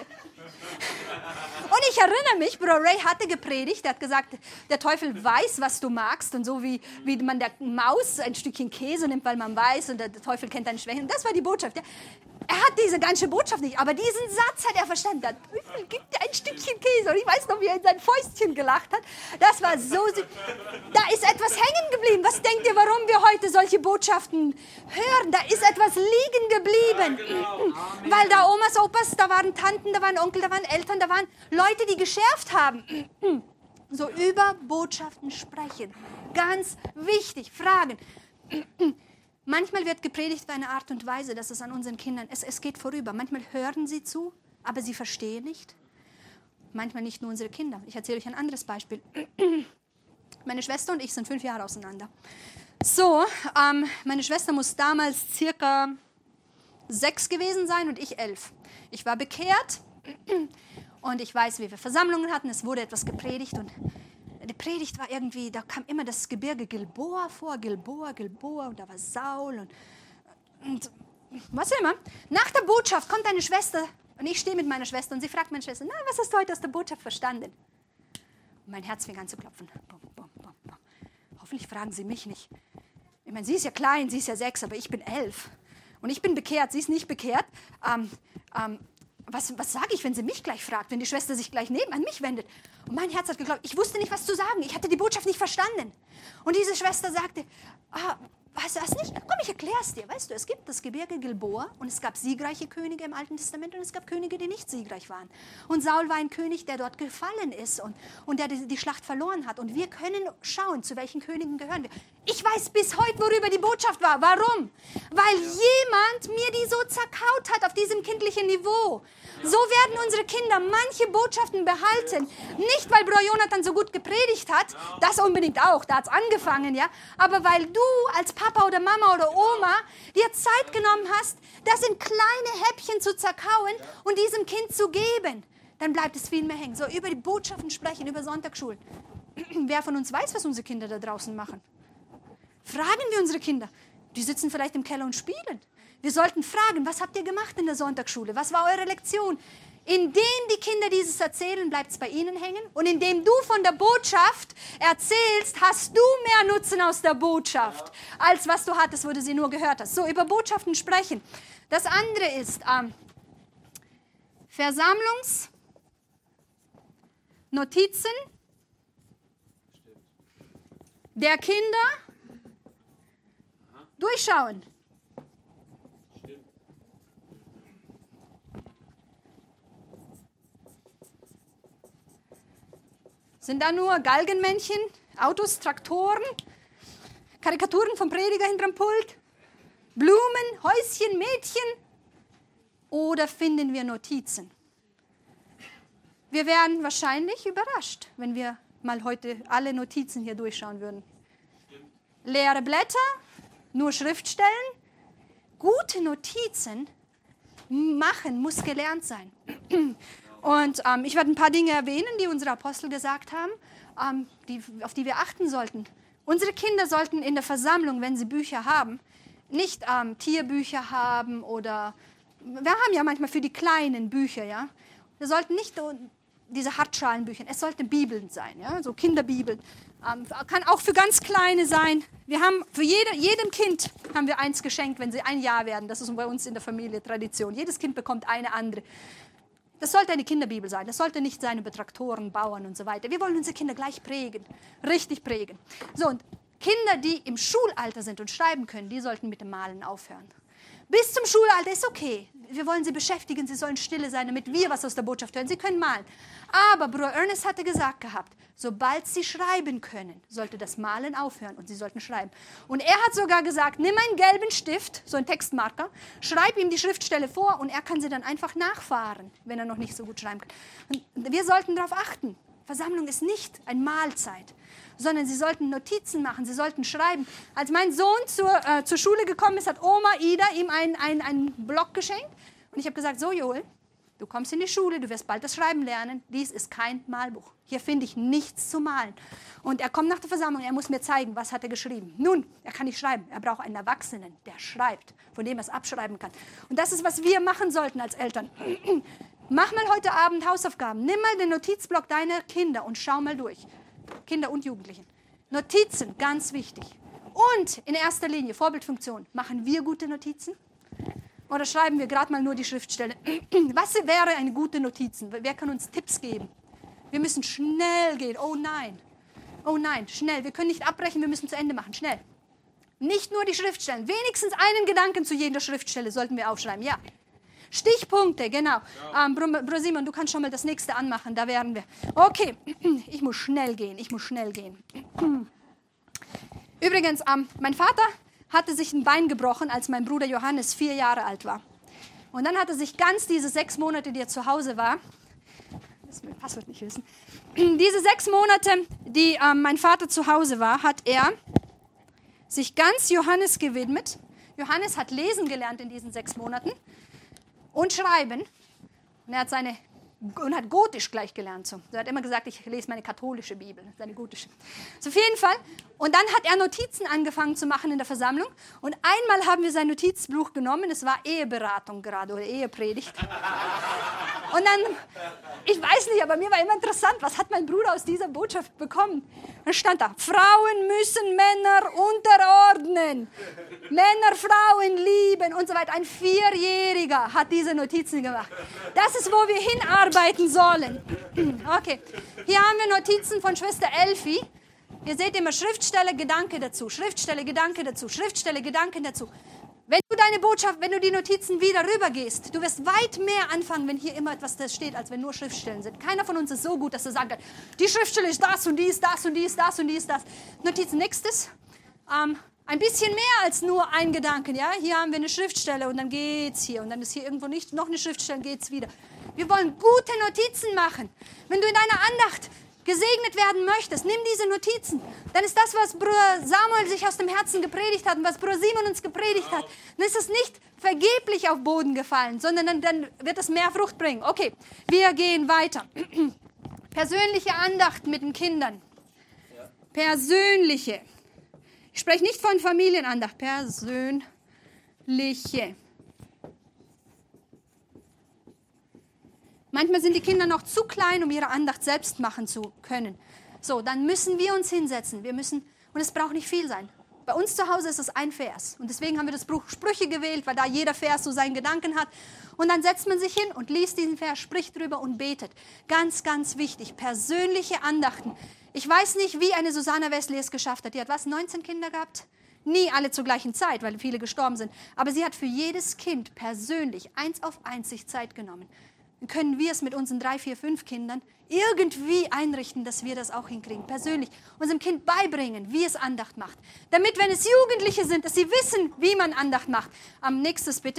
Und ich erinnere mich, Bruder Ray hatte gepredigt, er hat gesagt, der Teufel weiß, was du magst. Und so wie, wie man der Maus ein Stückchen Käse nimmt, weil man weiß, und der Teufel kennt deine Schwächen. Das war die Botschaft. Ja. Er hat diese ganze Botschaft nicht, aber diesen Satz hat er verstanden. Der Teufel gibt dir ein Stückchen Käse. Und ich weiß noch, wie er in sein Fäustchen gelacht hat. Das war so süß. Da ist etwas hängen geblieben. Was denkt ihr, warum wir heute solche Botschaften hören? Da ist etwas liegen geblieben. Ja, genau. Weil da Omas, Opas, da waren Tanten, da waren Onkel, da waren Eltern, da waren Leute, die geschärft haben. So über Botschaften sprechen. Ganz wichtig. Fragen. Manchmal wird gepredigt auf eine Art und Weise, dass es an unseren Kindern, es, es geht vorüber. Manchmal hören sie zu, aber sie verstehen nicht. Manchmal nicht nur unsere Kinder. Ich erzähle euch ein anderes Beispiel. Meine Schwester und ich sind fünf Jahre auseinander. So, ähm, meine Schwester muss damals circa sechs gewesen sein und ich elf. Ich war bekehrt und ich weiß, wie wir Versammlungen hatten. Es wurde etwas gepredigt und die Predigt war irgendwie, da kam immer das Gebirge Gilboa vor, Gilboa, Gilboa, und da war Saul und, und was immer. Nach der Botschaft kommt eine Schwester und ich stehe mit meiner Schwester und sie fragt meine Schwester, na, was hast du heute aus der Botschaft verstanden? Und mein Herz fing an zu klopfen. Bum, bum, bum, bum. Hoffentlich fragen sie mich nicht. Ich meine, sie ist ja klein, sie ist ja sechs, aber ich bin elf. Und ich bin bekehrt, sie ist nicht bekehrt. Ähm, ähm, Was, was sage ich, wenn sie mich gleich fragt, wenn die Schwester sich gleich neben an mich wendet? Und mein Herz hat geglaubt, ich wusste nicht, was zu sagen. Ich hatte die Botschaft nicht verstanden. Und diese Schwester sagte, ah, weißt du das nicht? Komm, ich erkläre es dir. Weißt du, es gibt das Gebirge Gilboa und es gab siegreiche Könige im Alten Testament und es gab Könige, die nicht siegreich waren. Und Saul war ein König, der dort gefallen ist und, und der die, die Schlacht verloren hat. Und wir können schauen, zu welchen Königen gehören wir. Ich weiß bis heute, worüber die Botschaft war. Warum? Weil jemand mir die so zerkaut hat auf diesem kindlichen Niveau. So werden unsere Kinder manche Botschaften behalten. Nicht, weil Bruder Jonathan so gut gepredigt hat, das unbedingt auch, da hat es angefangen, ja. Aber weil du als Papa oder Mama oder Oma dir Zeit genommen hast, das in kleine Häppchen zu zerkauen und diesem Kind zu geben, dann bleibt es viel mehr hängen. So, über die Botschaften sprechen, über Sonntagsschulen. Wer von uns weiß, was unsere Kinder da draußen machen? Fragen wir unsere Kinder. Die sitzen vielleicht im Keller und spielen. Wir sollten fragen, was habt ihr gemacht in der Sonntagsschule? Was war eure Lektion? Indem die Kinder dieses erzählen, bleibt es bei ihnen hängen. Und indem du von der Botschaft erzählst, hast du mehr Nutzen aus der Botschaft, als was du hattest, wo du sie nur gehört hast. So, über Botschaften sprechen. Das andere ist ähm, Versammlungsnotizen der Kinder durchschauen. Sind da nur Galgenmännchen, Autos, Traktoren, Karikaturen vom Prediger hinterm Pult, Blumen, Häuschen, Mädchen? Oder finden wir Notizen? Wir wären wahrscheinlich überrascht, wenn wir mal heute alle Notizen hier durchschauen würden. Leere Blätter, nur Schriftstellen. Gute Notizen machen muss gelernt sein. Und ähm, ich werde ein paar Dinge erwähnen, die unsere Apostel gesagt haben, ähm, die, auf die wir achten sollten. Unsere Kinder sollten in der Versammlung, wenn sie Bücher haben, nicht ähm, Tierbücher haben oder, wir haben ja manchmal für die kleinen Bücher, ja. Wir sollten nicht diese Hartschalenbücher, es sollten Bibeln sein, ja, so Kinderbibeln. Ähm, kann auch für ganz Kleine sein. Wir haben für jede, jedem Kind haben wir eins geschenkt, wenn sie ein Jahr werden. Das ist bei uns in der Familie Tradition. Jedes Kind bekommt eine andere. Das sollte eine Kinderbibel sein. Das sollte nicht sein über Traktoren, Bauern und so weiter. Wir wollen unsere Kinder gleich prägen, richtig prägen. So, und Kinder, die im Schulalter sind und schreiben können, die sollten mit dem Malen aufhören. Bis zum Schulalter ist okay. Wir wollen sie beschäftigen, sie sollen stille sein, damit wir was aus der Botschaft hören. Sie können malen. Aber Bruder Ernest hatte gesagt gehabt, sobald sie schreiben können, sollte das Malen aufhören und sie sollten schreiben. Und er hat sogar gesagt, nimm einen gelben Stift, so einen Textmarker, schreib ihm die Schriftstelle vor und er kann sie dann einfach nachfahren, wenn er noch nicht so gut schreiben kann. Und wir sollten darauf achten. Versammlung ist nicht eine Mahlzeit, sondern sie sollten Notizen machen, sie sollten schreiben. Als mein Sohn zur, äh, zur Schule gekommen ist, hat Oma Ida ihm einen ein Block geschenkt. Und ich habe gesagt, so Joel, Du kommst in die Schule, du wirst bald das Schreiben lernen. Dies ist kein Malbuch. Hier finde ich nichts zu malen. Und er kommt nach der Versammlung, er muss mir zeigen, was hat er geschrieben. Nun, er kann nicht schreiben. Er braucht einen Erwachsenen, der schreibt, von dem er es abschreiben kann. Und das ist, was wir machen sollten als Eltern. Mach mal heute Abend Hausaufgaben. Nimm mal den Notizblock deiner Kinder und schau mal durch. Kinder und Jugendlichen. Notizen, ganz wichtig. Und in erster Linie, Vorbildfunktion. Machen wir gute Notizen? Oder schreiben wir gerade mal nur die Schriftstelle? Was wäre eine gute Notizen? Wer kann uns Tipps geben? Wir müssen schnell gehen. Oh nein. Oh nein, schnell. Wir können nicht abbrechen, wir müssen zu Ende machen. Schnell. Nicht nur die Schriftstellen. Wenigstens einen Gedanken zu jeder Schriftstelle sollten wir aufschreiben. Ja. Stichpunkte, genau. Ja. Ähm, Bro, Bro Simon, du kannst schon mal das nächste anmachen. Da wären wir. Okay, ich muss schnell gehen. Ich muss schnell gehen. Übrigens, ähm, mein Vater hatte sich ein Bein gebrochen, als mein Bruder Johannes vier Jahre alt war. Und dann hat er sich ganz diese sechs Monate, die er zu Hause war, das will mein Passwort nicht wissen, diese sechs Monate, die ähm, mein Vater zu Hause war, hat er sich ganz Johannes gewidmet. Johannes hat lesen gelernt in diesen sechs Monaten und schreiben. Und er hat seine und hat Gotisch gleich gelernt. So. Er hat immer gesagt, ich lese meine katholische Bibel, seine gotische. So, auf jeden Fall. Und dann hat er Notizen angefangen zu machen in der Versammlung. Und einmal haben wir sein Notizbuch genommen. Es war Eheberatung gerade oder Ehepredigt. Und dann, ich weiß nicht, aber mir war immer interessant, was hat mein Bruder aus dieser Botschaft bekommen? Dann stand da, Frauen müssen Männer unterordnen. Männer Frauen lieben und so weiter. Ein Vierjähriger hat diese Notizen gemacht. Das ist, wo wir hinarbeiten sollen. Okay, hier haben wir Notizen von Schwester Elfi. Ihr seht immer Schriftstelle, Gedanke dazu, Schriftstelle, Gedanke dazu, Schriftstelle, Gedanken dazu. Wenn du deine Botschaft, wenn du die Notizen wieder rübergehst, du wirst weit mehr anfangen, wenn hier immer etwas da steht, als wenn nur Schriftstellen sind. Keiner von uns ist so gut, dass er sagen kann, die Schriftstelle ist das und die ist das und die ist das und die ist das. Notizen, nächstes. Ähm, ein bisschen mehr als nur ein Gedanken. Ja? Hier haben wir eine Schriftstelle und dann geht's hier. Und dann ist hier irgendwo nicht noch eine Schriftstelle, geht's wieder. Wir wollen gute Notizen machen. Wenn du in deiner Andacht gesegnet werden möchtest, nimm diese Notizen. Dann ist das, was Bruder Samuel sich aus dem Herzen gepredigt hat und was Bruder Simon uns gepredigt hat, dann ist es nicht vergeblich auf Boden gefallen, sondern dann, dann wird es mehr Frucht bringen. Okay, wir gehen weiter. Persönliche Andacht mit den Kindern. Persönliche. Ich spreche nicht von Familienandacht. Persönliche. Manchmal sind die Kinder noch zu klein, um ihre Andacht selbst machen zu können. So, dann müssen wir uns hinsetzen. Wir müssen, und es braucht nicht viel sein. Bei uns zu Hause ist es ein Vers. Und deswegen haben wir das Buch Sprüche gewählt, weil da jeder Vers so seinen Gedanken hat. Und dann setzt man sich hin und liest diesen Vers, spricht drüber und betet. Ganz, ganz wichtig, persönliche Andachten. Ich weiß nicht, wie eine Susanna Wesley es geschafft hat. Die hat was, neunzehn Kinder gehabt? Nie alle zur gleichen Zeit, weil viele gestorben sind. Aber sie hat für jedes Kind persönlich eins auf eins sich Zeit genommen. Dann können wir es mit unseren drei, vier, fünf Kindern irgendwie einrichten, dass wir das auch hinkriegen. Persönlich unserem Kind beibringen, wie es Andacht macht. Damit, wenn es Jugendliche sind, dass sie wissen, wie man Andacht macht. Ähm, nächstes bitte.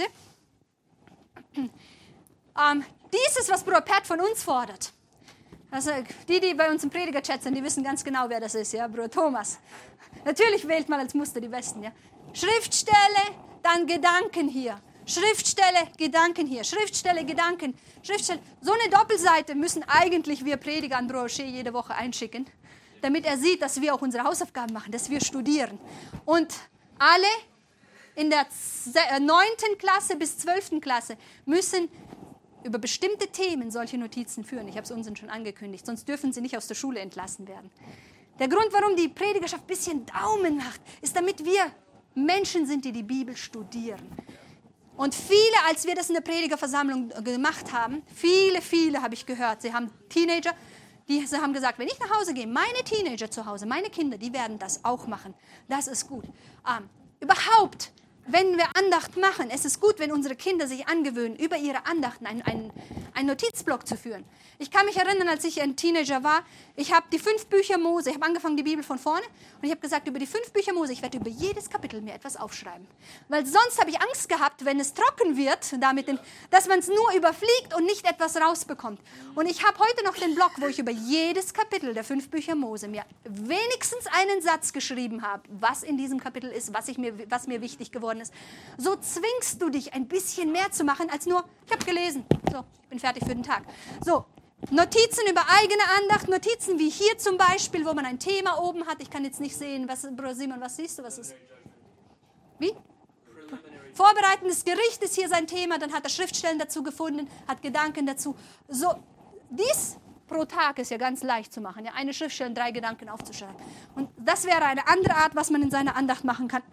Ähm, dies ist, was Bruder Pat von uns fordert. Also die, die bei uns im Prediger-Chat sind, die wissen ganz genau, wer das ist, ja, Bruder Thomas. Natürlich wählt man als Muster die Besten, ja. Schriftstelle, dann Gedanken hier. Schriftstelle, Gedanken hier. Schriftstelle, Gedanken. Schriftstelle. So eine Doppelseite müssen eigentlich wir Prediger an Brochet jede Woche einschicken, damit er sieht, dass wir auch unsere Hausaufgaben machen, dass wir studieren. Und alle in der neunten Klasse bis zwölften Klasse müssen über bestimmte Themen solche Notizen führen. Ich habe es uns schon angekündigt, sonst dürfen sie nicht aus der Schule entlassen werden. Der Grund, warum die Predigerschaft ein bisschen Daumen macht, ist, damit wir Menschen sind, die die Bibel studieren. Und viele, als wir das in der Predigerversammlung gemacht haben, viele, viele habe ich gehört, sie haben Teenager, die sie haben gesagt, wenn ich nach Hause gehe, meine Teenager zu Hause, meine Kinder, die werden das auch machen. Das ist gut. Ähm, überhaupt, wenn wir Andacht machen, es ist gut, wenn unsere Kinder sich angewöhnen, über ihre Andachten einen, einen, einen Notizblock zu führen. Ich kann mich erinnern, als ich ein Teenager war, ich habe die fünf Bücher Mose, ich habe angefangen die Bibel von vorne und ich habe gesagt, über die fünf Bücher Mose, ich werde über jedes Kapitel mir etwas aufschreiben. Weil sonst habe ich Angst gehabt, wenn es trocken wird, damit den, dass man es nur überfliegt und nicht etwas rausbekommt. Und ich habe heute noch den Block, wo ich über jedes Kapitel der fünf Bücher Mose mir wenigstens einen Satz geschrieben habe, was in diesem Kapitel ist, was, ich mir, was mir wichtig geworden geworden ist, so zwingst du dich ein bisschen mehr zu machen, als nur, ich habe gelesen, so, ich bin fertig für den Tag. So, Notizen über eigene Andacht, Notizen wie hier zum Beispiel, wo man ein Thema oben hat. Ich kann jetzt nicht sehen, was, Bruder Simon, was siehst du, was ist? Wie? Vorbereitendes Gericht ist hier sein Thema, dann hat er Schriftstellen dazu gefunden, hat Gedanken dazu. So, dies pro Tag ist ja ganz leicht zu machen, ja, eine Schriftstelle, drei Gedanken aufzuschreiben. Und das wäre eine andere Art, was man in seiner Andacht machen kann.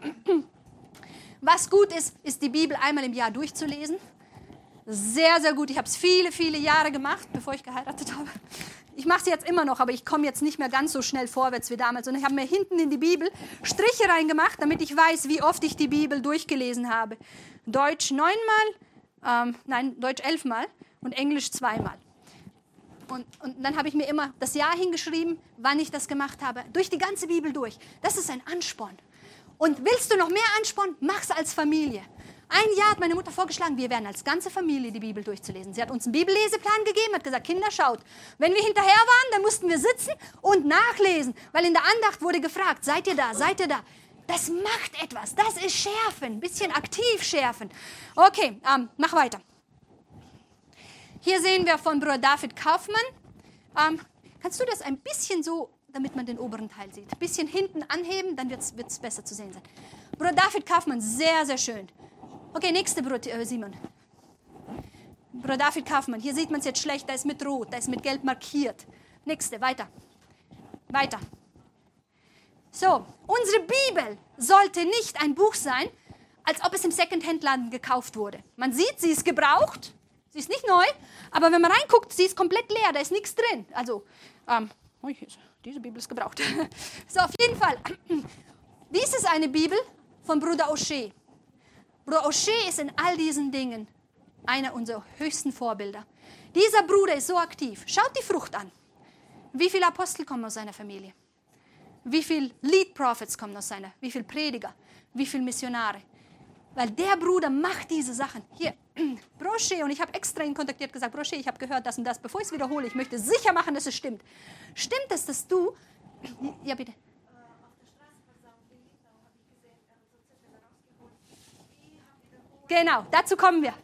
Was gut ist, ist die Bibel einmal im Jahr durchzulesen. Sehr, sehr gut. Ich habe es viele, viele Jahre gemacht, bevor ich geheiratet habe. Ich mache es jetzt immer noch, aber ich komme jetzt nicht mehr ganz so schnell vorwärts wie damals. Und ich habe mir hinten in die Bibel Striche reingemacht, damit ich weiß, wie oft ich die Bibel durchgelesen habe. Deutsch neunmal, ähm, nein, Deutsch elfmal und Englisch zweimal. Und, und dann habe ich mir immer das Jahr hingeschrieben, wann ich das gemacht habe. Durch die ganze Bibel durch. Das ist ein Ansporn. Und willst du noch mehr Ansporn? Mach's als Familie. Ein Jahr hat meine Mutter vorgeschlagen, wir werden als ganze Familie die Bibel durchzulesen. Sie hat uns einen Bibelleseplan gegeben, hat gesagt, Kinder, schaut. Wenn wir hinterher waren, dann mussten wir sitzen und nachlesen. Weil in der Andacht wurde gefragt, seid ihr da, seid ihr da? Das macht etwas, das ist Schärfen, ein bisschen aktiv schärfen. Okay, ähm, mach weiter. Hier sehen wir von Bruder David Kaufmann. Ähm, kannst du das ein bisschen so, damit man den oberen Teil sieht, ein bisschen hinten anheben, dann wird es besser zu sehen sein. Bruder David Kaufmann, sehr, sehr schön. Okay, nächste Bruder äh, Simon. Bruder David Kaufmann, hier sieht man es jetzt schlecht, da ist mit Rot, da ist mit Gelb markiert. Nächste, weiter. Weiter. So, unsere Bibel sollte nicht ein Buch sein, als ob es im Second-Hand-Laden gekauft wurde. Man sieht, sie ist gebraucht, sie ist nicht neu, aber wenn man reinguckt, sie ist komplett leer, da ist nichts drin. Also, ähm, diese Bibel ist gebraucht. So, auf jeden Fall. Dies ist eine Bibel von Bruder O'Shea. Bruder O'Shea ist in all diesen Dingen einer unserer höchsten Vorbilder. Dieser Bruder ist so aktiv. Schaut die Frucht an. Wie viele Apostel kommen aus seiner Familie? Wie viele Lead Prophets kommen aus seiner? Wie viele Prediger? Wie viele Missionare? Weil der Bruder macht diese Sachen. Hier, Bruder O'Shea, und ich habe extra ihn kontaktiert, gesagt, Bruder O'Shea, ich habe gehört das und das. Bevor ich es wiederhole, ich möchte sicher machen, dass es stimmt. Stimmt es, dass du... Ja, bitte. Genau, dazu kommen wir.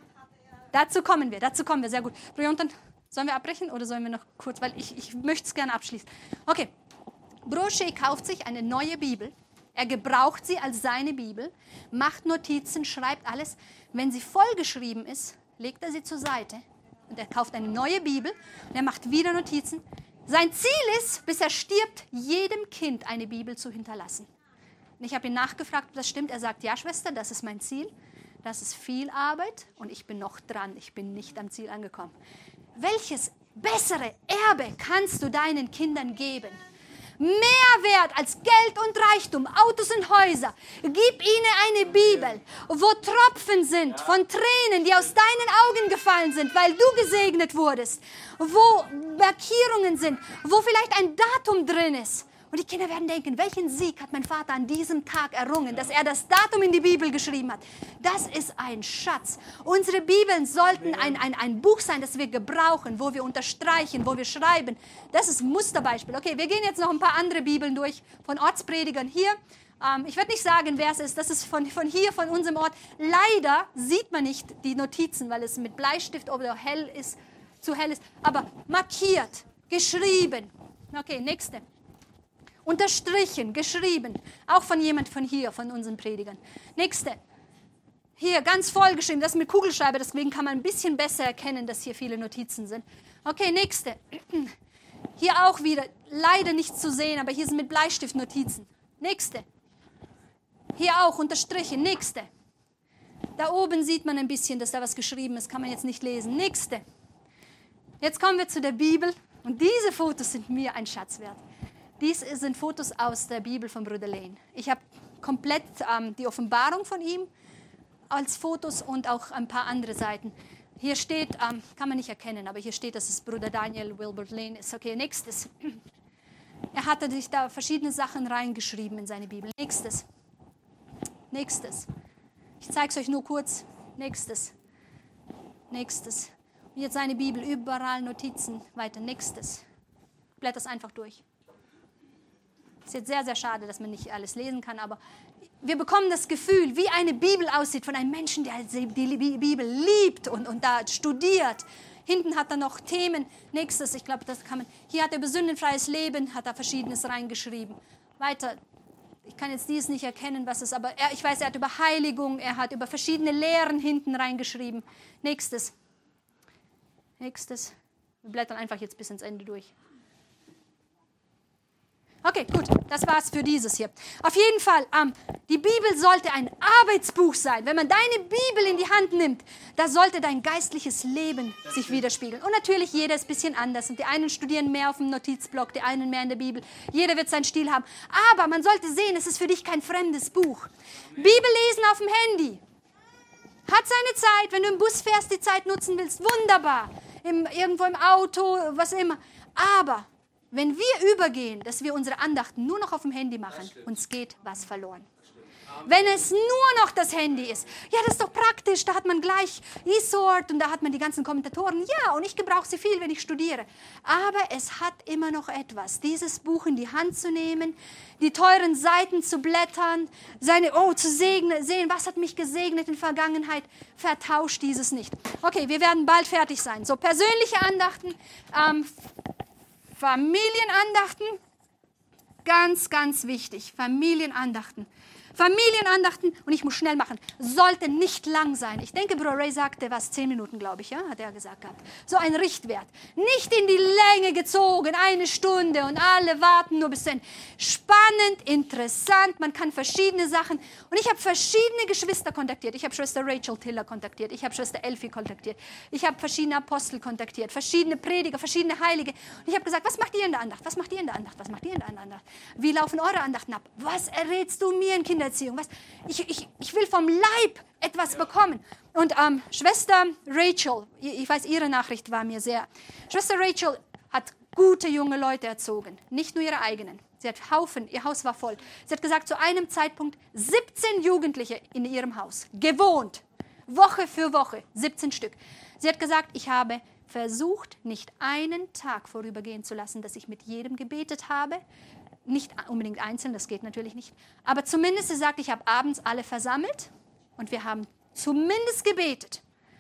Dazu kommen wir, dazu kommen wir, sehr gut. Jonathan, sollen wir abbrechen oder sollen wir noch kurz, weil ich, ich möchte es gerne abschließen. Okay, Bruder O'Shea kauft sich eine neue Bibel, er gebraucht sie als seine Bibel, macht Notizen, schreibt alles. Wenn sie vollgeschrieben ist, legt er sie zur Seite und er kauft eine neue Bibel und er macht wieder Notizen. Sein Ziel ist, bis er stirbt, jedem Kind eine Bibel zu hinterlassen. Und ich habe ihn nachgefragt, ob das stimmt. Er sagt, ja Schwester, das ist mein Ziel. Das ist viel Arbeit und ich bin noch dran. Ich bin nicht am Ziel angekommen. Welches bessere Erbe kannst du deinen Kindern geben? Mehr wert als Geld und Reichtum, Autos und Häuser. Gib ihnen eine Bibel, wo Tropfen sind von Tränen, die aus deinen Augen gefallen sind, weil du gesegnet wurdest. Wo Markierungen sind, wo vielleicht ein Datum drin ist. Und die Kinder werden denken, welchen Sieg hat mein Vater an diesem Tag errungen, dass er das Datum in die Bibel geschrieben hat. Das ist ein Schatz. Unsere Bibeln sollten ein, ein, ein Buch sein, das wir gebrauchen, wo wir unterstreichen, wo wir schreiben. Das ist ein Musterbeispiel. Okay, wir gehen jetzt noch ein paar andere Bibeln durch, von Ortspredigern hier. Ähm, ich werde nicht sagen, wer es ist. Das ist von, von hier, von unserem Ort. Leider sieht man nicht die Notizen, weil es mit Bleistift oder hell ist, zu hell ist. Aber markiert, geschrieben. Okay, nächste. Unterstrichen, geschrieben, auch von jemand von hier, von unseren Predigern. Nächste. Hier, ganz voll geschrieben, das ist mit Kugelschreiber, deswegen kann man ein bisschen besser erkennen, dass hier viele Notizen sind. Okay, nächste. Hier auch wieder, leider nicht zu sehen, aber hier sind mit Bleistift Notizen. Nächste. Hier auch unterstrichen, nächste. Da oben sieht man ein bisschen, dass da was geschrieben ist, kann man jetzt nicht lesen. Nächste. Jetzt kommen wir zu der Bibel und diese Fotos sind mir ein Schatz wert. Dies sind Fotos aus der Bibel von Bruder Lane. Ich habe komplett ähm, die Offenbarung von ihm als Fotos und auch ein paar andere Seiten. Hier steht, ähm, kann man nicht erkennen, aber hier steht, dass es Bruder Daniel Wilbert Lane ist. Okay, nächstes. Er hatte sich da verschiedene Sachen reingeschrieben in seine Bibel. Nächstes. Nächstes. Ich zeige es euch nur kurz. Nächstes. Nächstes. Und jetzt seine Bibel, überall Notizen. Weiter. Nächstes. Blätter es einfach durch. Es ist jetzt sehr, sehr schade, dass man nicht alles lesen kann, aber wir bekommen das Gefühl, wie eine Bibel aussieht von einem Menschen, der die Bibel liebt und, und da studiert. Hinten hat er noch Themen. Nächstes, ich glaube, das kann man. Hier hat er über sündenfreies Leben, hat er Verschiedenes reingeschrieben. Weiter, ich kann jetzt dieses nicht erkennen, was es ist, aber er, ich weiß, er hat über Heiligung, er hat über verschiedene Lehren hinten reingeschrieben. Nächstes. Nächstes. Wir blättern einfach jetzt bis ins Ende durch. Okay, gut, das war's für dieses hier. Auf jeden Fall, ähm, die Bibel sollte ein Arbeitsbuch sein. Wenn man deine Bibel in die Hand nimmt, da sollte dein geistliches Leben sich widerspiegeln. Und natürlich, jeder ist ein bisschen anders. Und die einen studieren mehr auf dem Notizblock, die einen mehr in der Bibel. Jeder wird seinen Stil haben. Aber man sollte sehen, es ist für dich kein fremdes Buch. Bibel lesen auf dem Handy hat seine Zeit. Wenn du im Bus fährst, die Zeit nutzen willst, wunderbar. Im, irgendwo im Auto, was immer. Aber wenn wir übergehen, dass wir unsere Andachten nur noch auf dem Handy machen, uns geht was verloren. Wenn es nur noch das Handy ist, ja, das ist doch praktisch, da hat man gleich eSword und da hat man die ganzen Kommentatoren. Ja, und ich gebrauche sie viel, wenn ich studiere. Aber es hat immer noch etwas, dieses Buch in die Hand zu nehmen, die teuren Seiten zu blättern, seine, oh, zu segnen, sehen, was hat mich gesegnet in der Vergangenheit. Vertauscht dieses nicht. Okay, wir werden bald fertig sein. So, persönliche Andachten, ähm, Familienandachten, ganz, ganz wichtig, Familienandachten. Familienandachten, und ich muss schnell machen, sollten nicht lang sein. Ich denke, Bro Ray sagte, was, zehn Minuten, glaube ich, ja, hat er gesagt gehabt. So ein Richtwert. Nicht in die Länge gezogen, eine Stunde und alle warten nur bis zu Ende. Spannend, interessant, man kann verschiedene Sachen. Und ich habe verschiedene Geschwister kontaktiert. Ich habe Schwester Rachel Tiller kontaktiert. Ich habe Schwester Elfie kontaktiert. Ich habe verschiedene Apostel kontaktiert, verschiedene Prediger, verschiedene Heilige. Und ich habe gesagt, was macht ihr in der Andacht? Was macht ihr in der Andacht? Was macht ihr in der Andacht? Wie laufen eure Andachten ab? Was errätst du mir in Kinder? Was? Ich, ich, ich will vom Leib etwas bekommen. Und ähm, Schwester Rachel, ich weiß, ihre Nachricht war mir sehr. Schwester Rachel hat gute junge Leute erzogen, nicht nur ihre eigenen. Sie hat Haufen, ihr Haus war voll. Sie hat gesagt, zu einem Zeitpunkt siebzehn Jugendliche in ihrem Haus, gewohnt, Woche für Woche, siebzehn Stück. Sie hat gesagt, ich habe versucht, nicht einen Tag vorübergehen zu lassen, dass ich mit jedem gebetet habe. Nicht unbedingt einzeln, das geht natürlich nicht. Aber zumindest, sie sagt, ich habe abends alle versammelt und wir haben zumindest gebetet.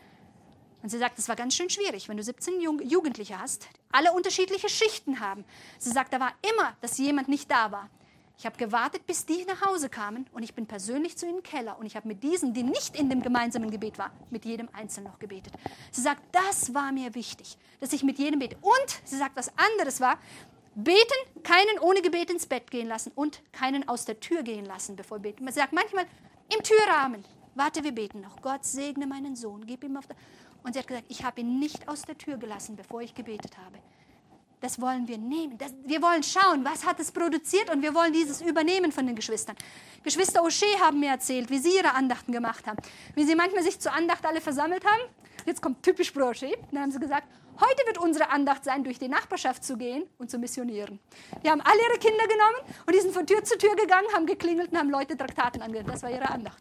Und sie sagt, das war ganz schön schwierig, wenn du siebzehn Jugendliche hast, alle unterschiedliche Schichten haben. Sie sagt, da war immer, dass jemand nicht da war. Ich habe gewartet, bis die nach Hause kamen und ich bin persönlich zu ihnen im Keller und ich habe mit diesen, die nicht in dem gemeinsamen Gebet waren, mit jedem Einzelnen noch gebetet. Sie sagt, das war mir wichtig, dass ich mit jedem bete. Und sie sagt, was anderes war, beten, keinen ohne Gebet ins Bett gehen lassen und keinen aus der Tür gehen lassen, bevor beten. Man sagt manchmal im Türrahmen, warte, wir beten noch. Gott segne meinen Sohn, gib ihm auf der... Und sie hat gesagt, ich habe ihn nicht aus der Tür gelassen, bevor ich gebetet habe. Das wollen wir nehmen. Das, wir wollen schauen, was hat es produziert und wir wollen dieses übernehmen von den Geschwistern. Geschwister O'Shea haben mir erzählt, wie sie ihre Andachten gemacht haben. Wie sie manchmal sich zur Andacht alle versammelt haben. Jetzt kommt typisch Bruder O'Shea. Dann haben sie gesagt, heute wird unsere Andacht sein, durch die Nachbarschaft zu gehen und zu missionieren. Die haben alle ihre Kinder genommen und die sind von Tür zu Tür gegangen, haben geklingelt und haben Leute Traktaten angehört. Das war ihre Andacht.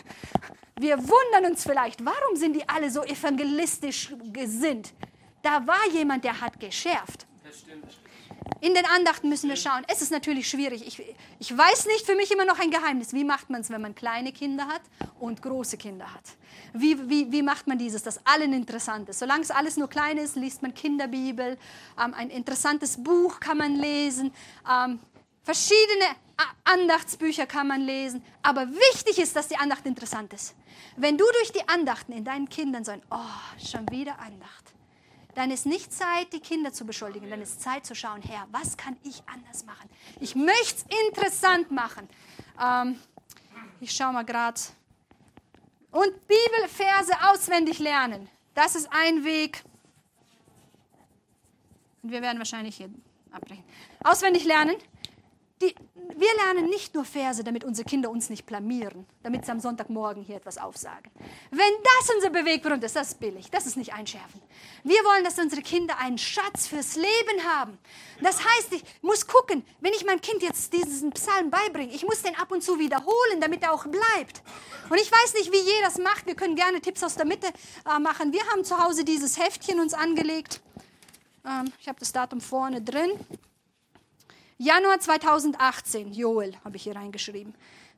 Wir wundern uns vielleicht, warum sind die alle so evangelistisch gesinnt? Da war jemand, der hat geschärft. Das stimmt. In den Andachten müssen wir schauen. Es ist natürlich schwierig. Ich, ich weiß nicht, für mich immer noch ein Geheimnis. Wie macht man es, wenn man kleine Kinder hat und große Kinder hat? Wie, wie, wie macht man dieses, dass allen interessant ist? Solange es alles nur klein ist, liest man Kinderbibel. Ähm, ein interessantes Buch kann man lesen. Ähm, verschiedene Andachtsbücher kann man lesen. Aber wichtig ist, dass die Andacht interessant ist. Wenn du durch die Andachten in deinen Kindern sagst, oh, schon wieder Andacht. Dann ist nicht Zeit, die Kinder zu beschuldigen. Dann ist Zeit zu schauen, Herr, was kann ich anders machen? Ich möchte es interessant machen. Ähm, ich schaue mal gerade. Und Bibelverse auswendig lernen. Das ist ein Weg. Und wir werden wahrscheinlich hier abbrechen. Auswendig lernen. Die, wir lernen nicht nur Verse, damit unsere Kinder uns nicht blamieren, damit sie am Sonntagmorgen hier etwas aufsagen. Wenn das unser Beweggrund ist, das ist billig, das ist nicht einschärfen. Wir wollen, dass unsere Kinder einen Schatz fürs Leben haben. Das heißt, ich muss gucken, wenn ich meinem Kind jetzt diesen Psalm beibringe, ich muss den ab und zu wiederholen, damit er auch bleibt. Und ich weiß nicht, wie jeder das macht, wir können gerne Tipps aus der Mitte äh, machen. Wir haben zu Hause dieses Heftchen uns angelegt. Ähm, ich habe das Datum vorne drin. Januar zweitausendachtzehn, Joel, habe ich hier reingeschrieben.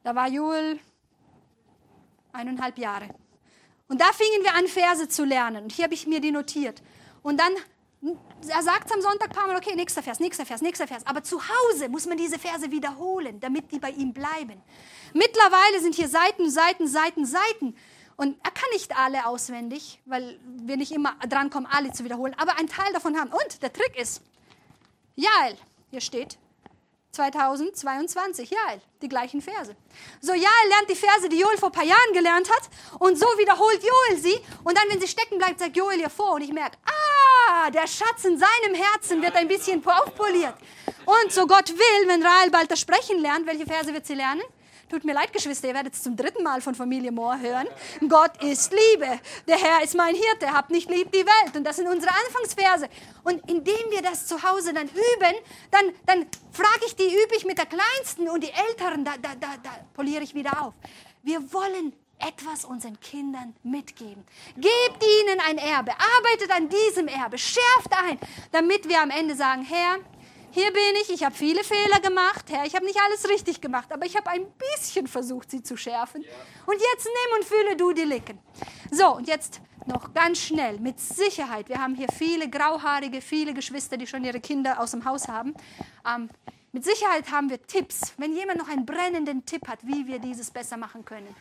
Da war Joel eineinhalb Jahre. Und da fingen wir an, Verse zu lernen. Und hier habe ich mir die notiert. Und dann, er sagt am Sonntag ein paar Mal, okay, nächster Vers, nächster Vers, nächster Vers. Aber zu Hause muss man diese Verse wiederholen, damit die bei ihm bleiben. Mittlerweile sind hier Seiten, Seiten, Seiten, Seiten. Und er kann nicht alle auswendig, weil wir nicht immer drankommen, alle zu wiederholen. Aber einen Teil davon haben. Und der Trick ist, Jael, hier steht, zweitausendzweiundzwanzig, Jael, die gleichen Verse. So, Jael lernt die Verse, die Joel vor ein paar Jahren gelernt hat, und so wiederholt Joel sie, und dann, wenn sie stecken bleibt, sagt Joel ihr vor, und ich merke, ah, der Schatz in seinem Herzen wird ein bisschen aufpoliert. Und so Gott will, wenn Rahel bald das Sprechen lernt, welche Verse wird sie lernen? Tut mir leid, Geschwister, ihr werdet es zum dritten Mal von Familie Mohr hören. Gott ist Liebe. Der Herr ist mein Hirte. Habt nicht lieb die Welt. Und das sind unsere Anfangsverse. Und indem wir das zu Hause dann üben, dann, dann frage ich die, übe ich mit der Kleinsten, und die Älteren, da, da, da, da poliere ich wieder auf. Wir wollen etwas unseren Kindern mitgeben. Gebt ihnen ein Erbe. Arbeitet an diesem Erbe. Schärft ein, damit wir am Ende sagen, Herr, hier bin ich, ich habe viele Fehler gemacht, Herr, ich habe nicht alles richtig gemacht, aber ich habe ein bisschen versucht, sie zu schärfen. Ja. Und jetzt nimm und fühle du die Licken. So, und jetzt noch ganz schnell, mit Sicherheit, wir haben hier viele grauhaarige, viele Geschwister, die schon ihre Kinder aus dem Haus haben. Ähm, mit Sicherheit haben wir Tipps, wenn jemand noch einen brennenden Tipp hat, wie wir dieses besser machen können.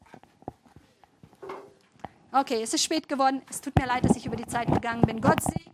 Okay, es ist spät geworden, es tut mir leid, dass ich über die Zeit gegangen bin. Gott segne.